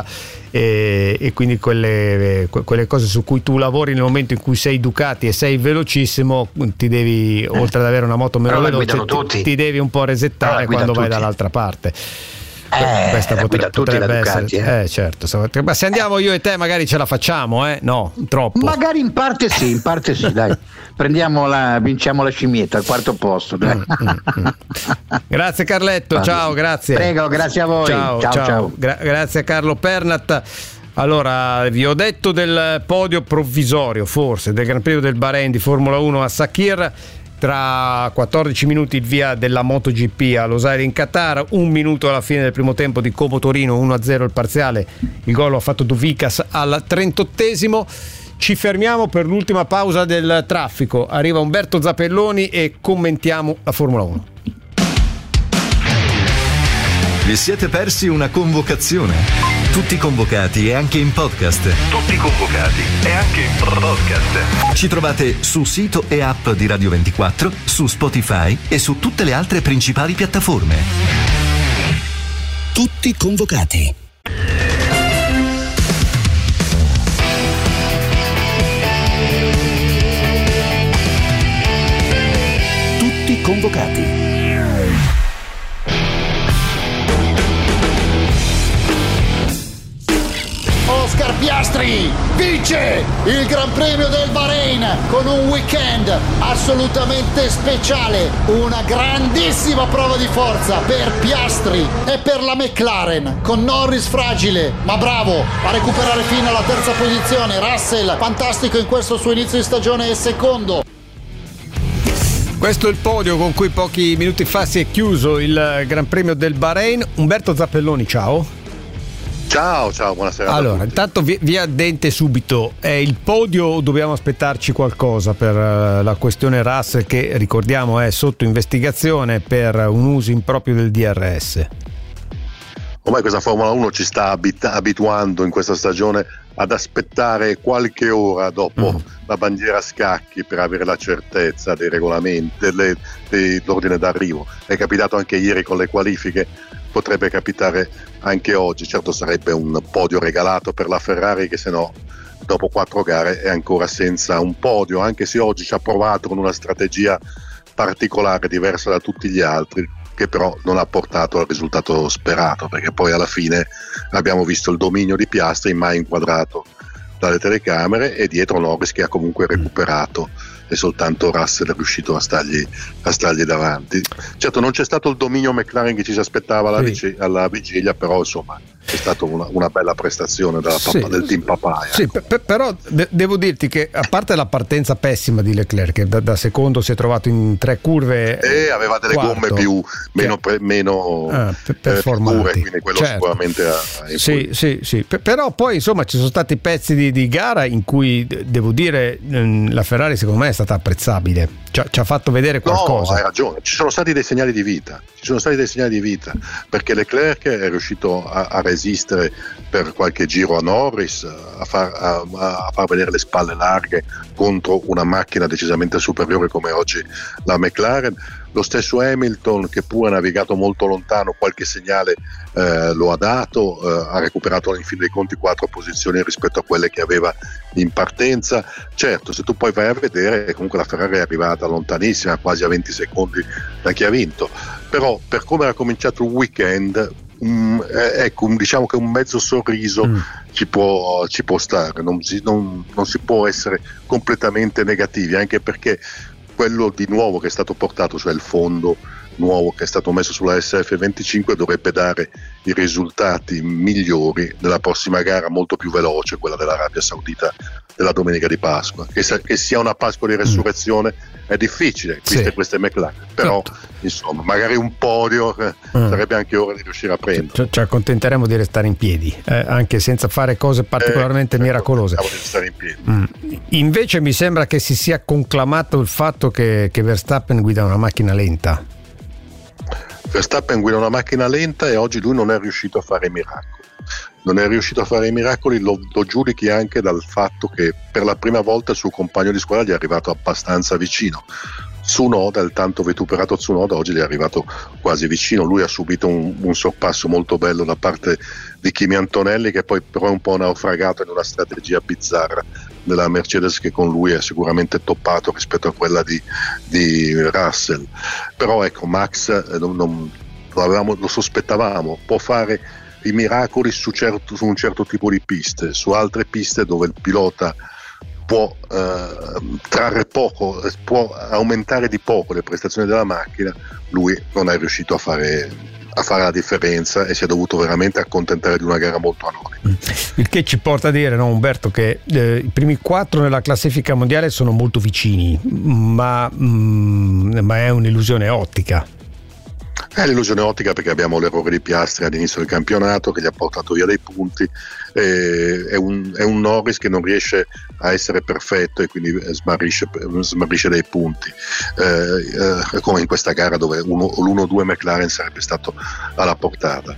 e, e quindi quelle, que- quelle cose su cui tu lavori nel momento in cui sei Ducati e sei velocissimo, ti devi, oltre ad avere una moto meno Però la veloce, guidano ti, tutti. ti devi un po' resettare Però la guidano quando vai tutti. dall'altra parte. Eh, Questa la potre- guida tutti potrebbe la Ducati, essere, eh. eh, certo. Ma se andiamo io e te magari ce la facciamo, eh? No, troppo. Magari in parte sì, in parte sì, dai. Prendiamo la, vinciamo la scimmietta al quarto posto, dai. Grazie Carletto, Vabbè. ciao, grazie. Prego, grazie a voi. Ciao, Ciao, ciao. ciao. Gra- grazie a Carlo Pernat. Allora, vi ho detto del podio provvisorio, forse, del Gran Premio del Bahrain di Formula uno a Sakhir. Tra quattordici minuti il via della MotoGP a Losail in Qatar, un minuto alla fine del primo tempo di Como Torino, uno a zero il parziale, il gol lo ha fatto Duvicas al trentottesimo. Ci fermiamo per l'ultima pausa del traffico, arriva Umberto Zappelloni e commentiamo la Formula uno. Vi siete persi una convocazione? Tutti convocati e anche in podcast. Tutti convocati e anche in podcast. Ci trovate sul sito e app di Radio ventiquattro, su Spotify e su tutte le altre principali piattaforme. Tutti convocati. Tutti convocati. Oscar Piastri vince il Gran Premio del Bahrain con un weekend assolutamente speciale, una grandissima prova di forza per Piastri e per la McLaren, con Norris fragile ma bravo a recuperare fino alla terza posizione. Russell fantastico in questo suo inizio di stagione e secondo. Questo è il podio con cui pochi minuti fa si è chiuso il Gran Premio del Bahrain. Umberto Zappelloni, ciao. Ciao, ciao, buonasera. Allora, intanto via, via Dente subito. È il podio o dobbiamo aspettarci qualcosa per uh, la questione Russell, che ricordiamo è sotto investigazione per un uso improprio del D R S? Ormai questa Formula uno ci sta abit- abituando in questa stagione ad aspettare qualche ora dopo mm. la bandiera a scacchi per avere la certezza dei regolamenti, delle, dell'ordine d'arrivo. È capitato anche ieri con le qualifiche, potrebbe capitare anche oggi. Certo sarebbe un podio regalato per la Ferrari, che se no dopo quattro gare è ancora senza un podio, anche se oggi ci ha provato con una strategia particolare, diversa da tutti gli altri, che però non ha portato al risultato sperato, perché poi alla fine abbiamo visto il dominio di Piastri mai inquadrato dalle telecamere, e dietro Norris che ha comunque recuperato, e soltanto Russell è riuscito a stargli, a stargli davanti. Certo non c'è stato il dominio McLaren che ci si aspettava alla, sì. vic- alla vigilia, però insomma è stata una, una bella prestazione della sì. papa, del team Papaya. Sì, ecco. p- però de- devo dirti che, a parte la partenza pessima di Leclerc, che da, da secondo si è trovato in tre curve e aveva delle quarto, gomme più meno, pre- meno ah, p- performanti, eh, quindi quello certo. sicuramente ha sì, sì, sì. P- però poi insomma ci sono stati pezzi di, di gara in cui d- devo dire mh, la Ferrari secondo me è stata apprezzabile, ci ha, ci ha fatto vedere qualcosa. No, hai ragione, ci sono stati dei segnali di vita, ci sono stati dei segnali di vita, perché Leclerc è riuscito a, a resistere per qualche giro a Norris, a far, a, a far vedere le spalle larghe contro una macchina decisamente superiore come oggi la McLaren. Lo stesso Hamilton, che pure ha navigato molto lontano, qualche segnale eh, lo ha dato, eh, ha recuperato in fin dei conti quattro posizioni rispetto a quelle che aveva in partenza. Certo, se tu poi vai a vedere, comunque la Ferrari è arrivata lontanissima, quasi a venti secondi da chi ha vinto, però per come era cominciato il weekend, um, eh, ecco, diciamo che un mezzo sorriso mm. ci, può, ci può stare, non si, non, non si può essere completamente negativi, anche perché quello di nuovo che è stato portato, cioè il fondo nuovo che è stato messo sulla S F venticinque, dovrebbe dare i risultati migliori nella prossima gara, molto più veloce, quella dell'Arabia Saudita della domenica di Pasqua. Che, sa- che sia una Pasqua di resurrezione mm. è difficile, viste sì. queste McLaren, però certo. insomma magari un podio eh, mm. sarebbe anche ora di riuscire a prendere. Ci, ci accontenteremo di restare in piedi, eh, anche senza fare cose particolarmente eh, miracolose. Di stare in piedi. Mm. Invece mi sembra che si sia conclamato il fatto che, che Verstappen guida una macchina lenta. Verstappen guida una macchina lenta e oggi lui non è riuscito a fare i miracoli. Non è riuscito a fare i miracoli, lo, lo giudichi anche dal fatto che per la prima volta il suo compagno di squadra gli è arrivato abbastanza vicino. Tsunoda, il tanto vituperato Tsunoda, oggi gli è arrivato quasi vicino. Lui ha subito un, un sorpasso molto bello da parte di Kimi Antonelli, che poi però è un po' naufragato in una strategia bizzarra della Mercedes, che con lui è sicuramente toppato rispetto a quella di, di Russell. Però ecco, Max eh, non, non, lo, avevamo, lo sospettavamo, può fare i miracoli su, certo, su un certo tipo di piste, su altre piste dove il pilota può eh, trarre poco, può aumentare di poco le prestazioni della macchina, lui non è riuscito a fare, a fare la differenza e si è dovuto veramente accontentare di una gara molto anonima. Il che ci porta a dire, no, Umberto, che eh, i primi quattro nella classifica mondiale sono molto vicini, ma, mm, ma è un'illusione ottica. È l'illusione ottica perché abbiamo l'errore di Piastri all'inizio del campionato che gli ha portato via dei punti, eh, è, un, è un Norris che non riesce a essere perfetto e quindi smarrisce, smarrisce dei punti, eh, eh, come in questa gara dove uno, l'uno due McLaren sarebbe stato alla portata.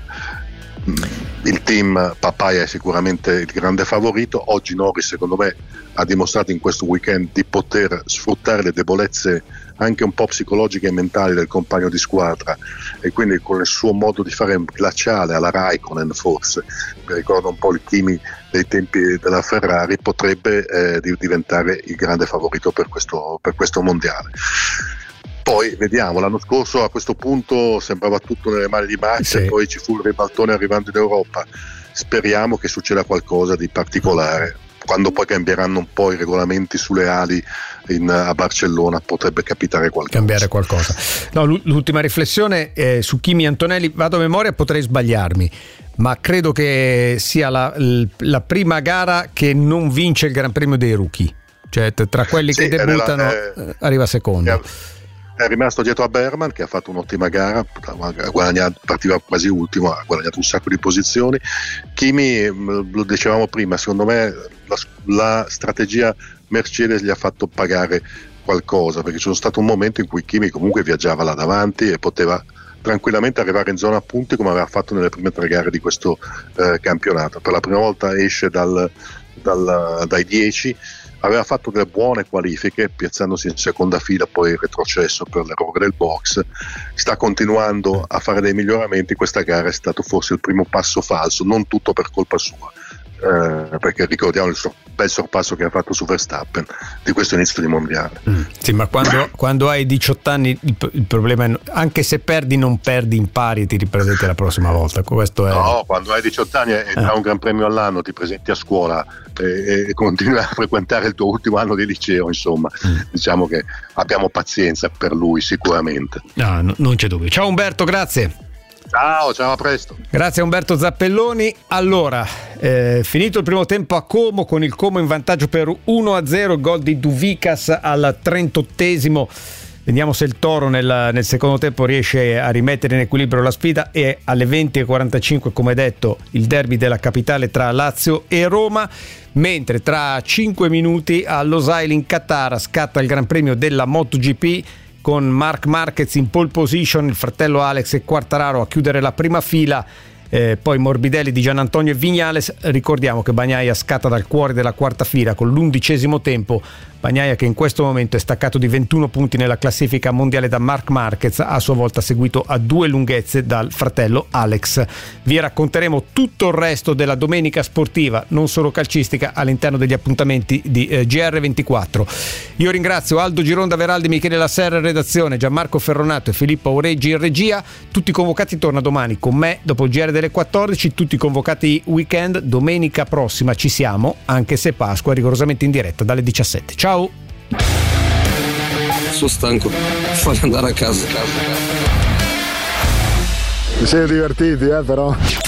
Il team Papaya è sicuramente il grande favorito. Oggi Norris secondo me ha dimostrato in questo weekend di poter sfruttare le debolezze anche un po' psicologiche e mentali del compagno di squadra, e quindi con il suo modo di fare glaciale alla Raikkonen, forse mi ricorda un po' il Kimi dei tempi della Ferrari, potrebbe eh, diventare il grande favorito per questo, per questo mondiale. Poi vediamo, l'anno scorso a questo punto sembrava tutto nelle mani di Max, sì. E poi ci fu il ribaltone arrivando in Europa. Speriamo che succeda qualcosa di particolare. Quando poi cambieranno un po' i regolamenti sulle ali in, a Barcellona, potrebbe capitare qualcosa. Cambiare qualcosa. No, l'ultima riflessione è su Kimi Antonelli, vado a memoria, potrei sbagliarmi, ma credo che sia la, la prima gara che non vince il Gran Premio dei Rookie, cioè tra quelli sì, che debuttano nella, eh, arriva secondo. è rimasto dietro a Berman, che ha fatto un'ottima gara, ha guadagnato, partiva quasi ultimo, ha guadagnato un sacco di posizioni. Kimi, lo dicevamo prima, secondo me la, la strategia Mercedes gli ha fatto pagare qualcosa, perché c'è stato un momento in cui Kimi comunque viaggiava là davanti e poteva tranquillamente arrivare in zona punti come aveva fatto nelle prime tre gare di questo eh, campionato. Per la prima volta esce dal, dal, dai dieci, aveva fatto delle buone qualifiche piazzandosi in seconda fila, poi retrocesso per l'errore del box, sta continuando a fare dei miglioramenti. Questa gara è stato forse il primo passo falso, non tutto per colpa sua, eh, perché ricordiamo il suo bel sorpasso che ha fatto su Verstappen di questo inizio di mondiale. Mm. Sì, ma quando, quando hai diciotto anni il, il problema è anche se perdi non perdi, impari e ti ripresenti la prossima volta. Questo è... No, quando hai diciotto anni e tra eh. un gran premio all'anno ti presenti a scuola e, e continui a frequentare il tuo ultimo anno di liceo, insomma, mm. diciamo che abbiamo pazienza per lui sicuramente. No, no, non c'è dubbio. Ciao Umberto, grazie. Ciao, ciao, a presto. Grazie a Umberto Zappelloni. Allora, eh, finito il primo tempo a Como, con il Como in vantaggio per uno a zero, gol di Duvicas al trentottesimo. Vediamo se il Toro nel, nel secondo tempo riesce a rimettere in equilibrio la sfida. E alle venti e quarantacinque, come detto, il derby della capitale tra Lazio e Roma. Mentre tra cinque minuti a Losail in Qatar scatta il Gran Premio della MotoGP, con Marc Marquez in pole position, il fratello Alex e Quartararo a chiudere la prima fila, eh, poi Morbidelli, Di Giannantonio e Viñales. Ricordiamo che Bagnaia scatta dal cuore della quarta fila con l'undicesimo tempo. Bagnaia, che in questo momento è staccato di ventuno punti nella classifica mondiale da Marc Marquez, a sua volta seguito a due lunghezze dal fratello Alex. Vi racconteremo tutto il resto della domenica sportiva, non solo calcistica, all'interno degli appuntamenti di eh, G R ventiquattro. Io ringrazio Aldo Gironda Veraldi, Michele Lasserra in redazione, Gianmarco Ferronato e Filippo Aureggi in regia. Tutti convocati torna domani con me dopo il G R delle quattordici, tutti convocati weekend. Domenica prossima ci siamo, anche se Pasqua, rigorosamente in diretta dalle diciassette. Ciao. Sono stanco, voglio andare a casa. Vi siete divertiti, eh, però?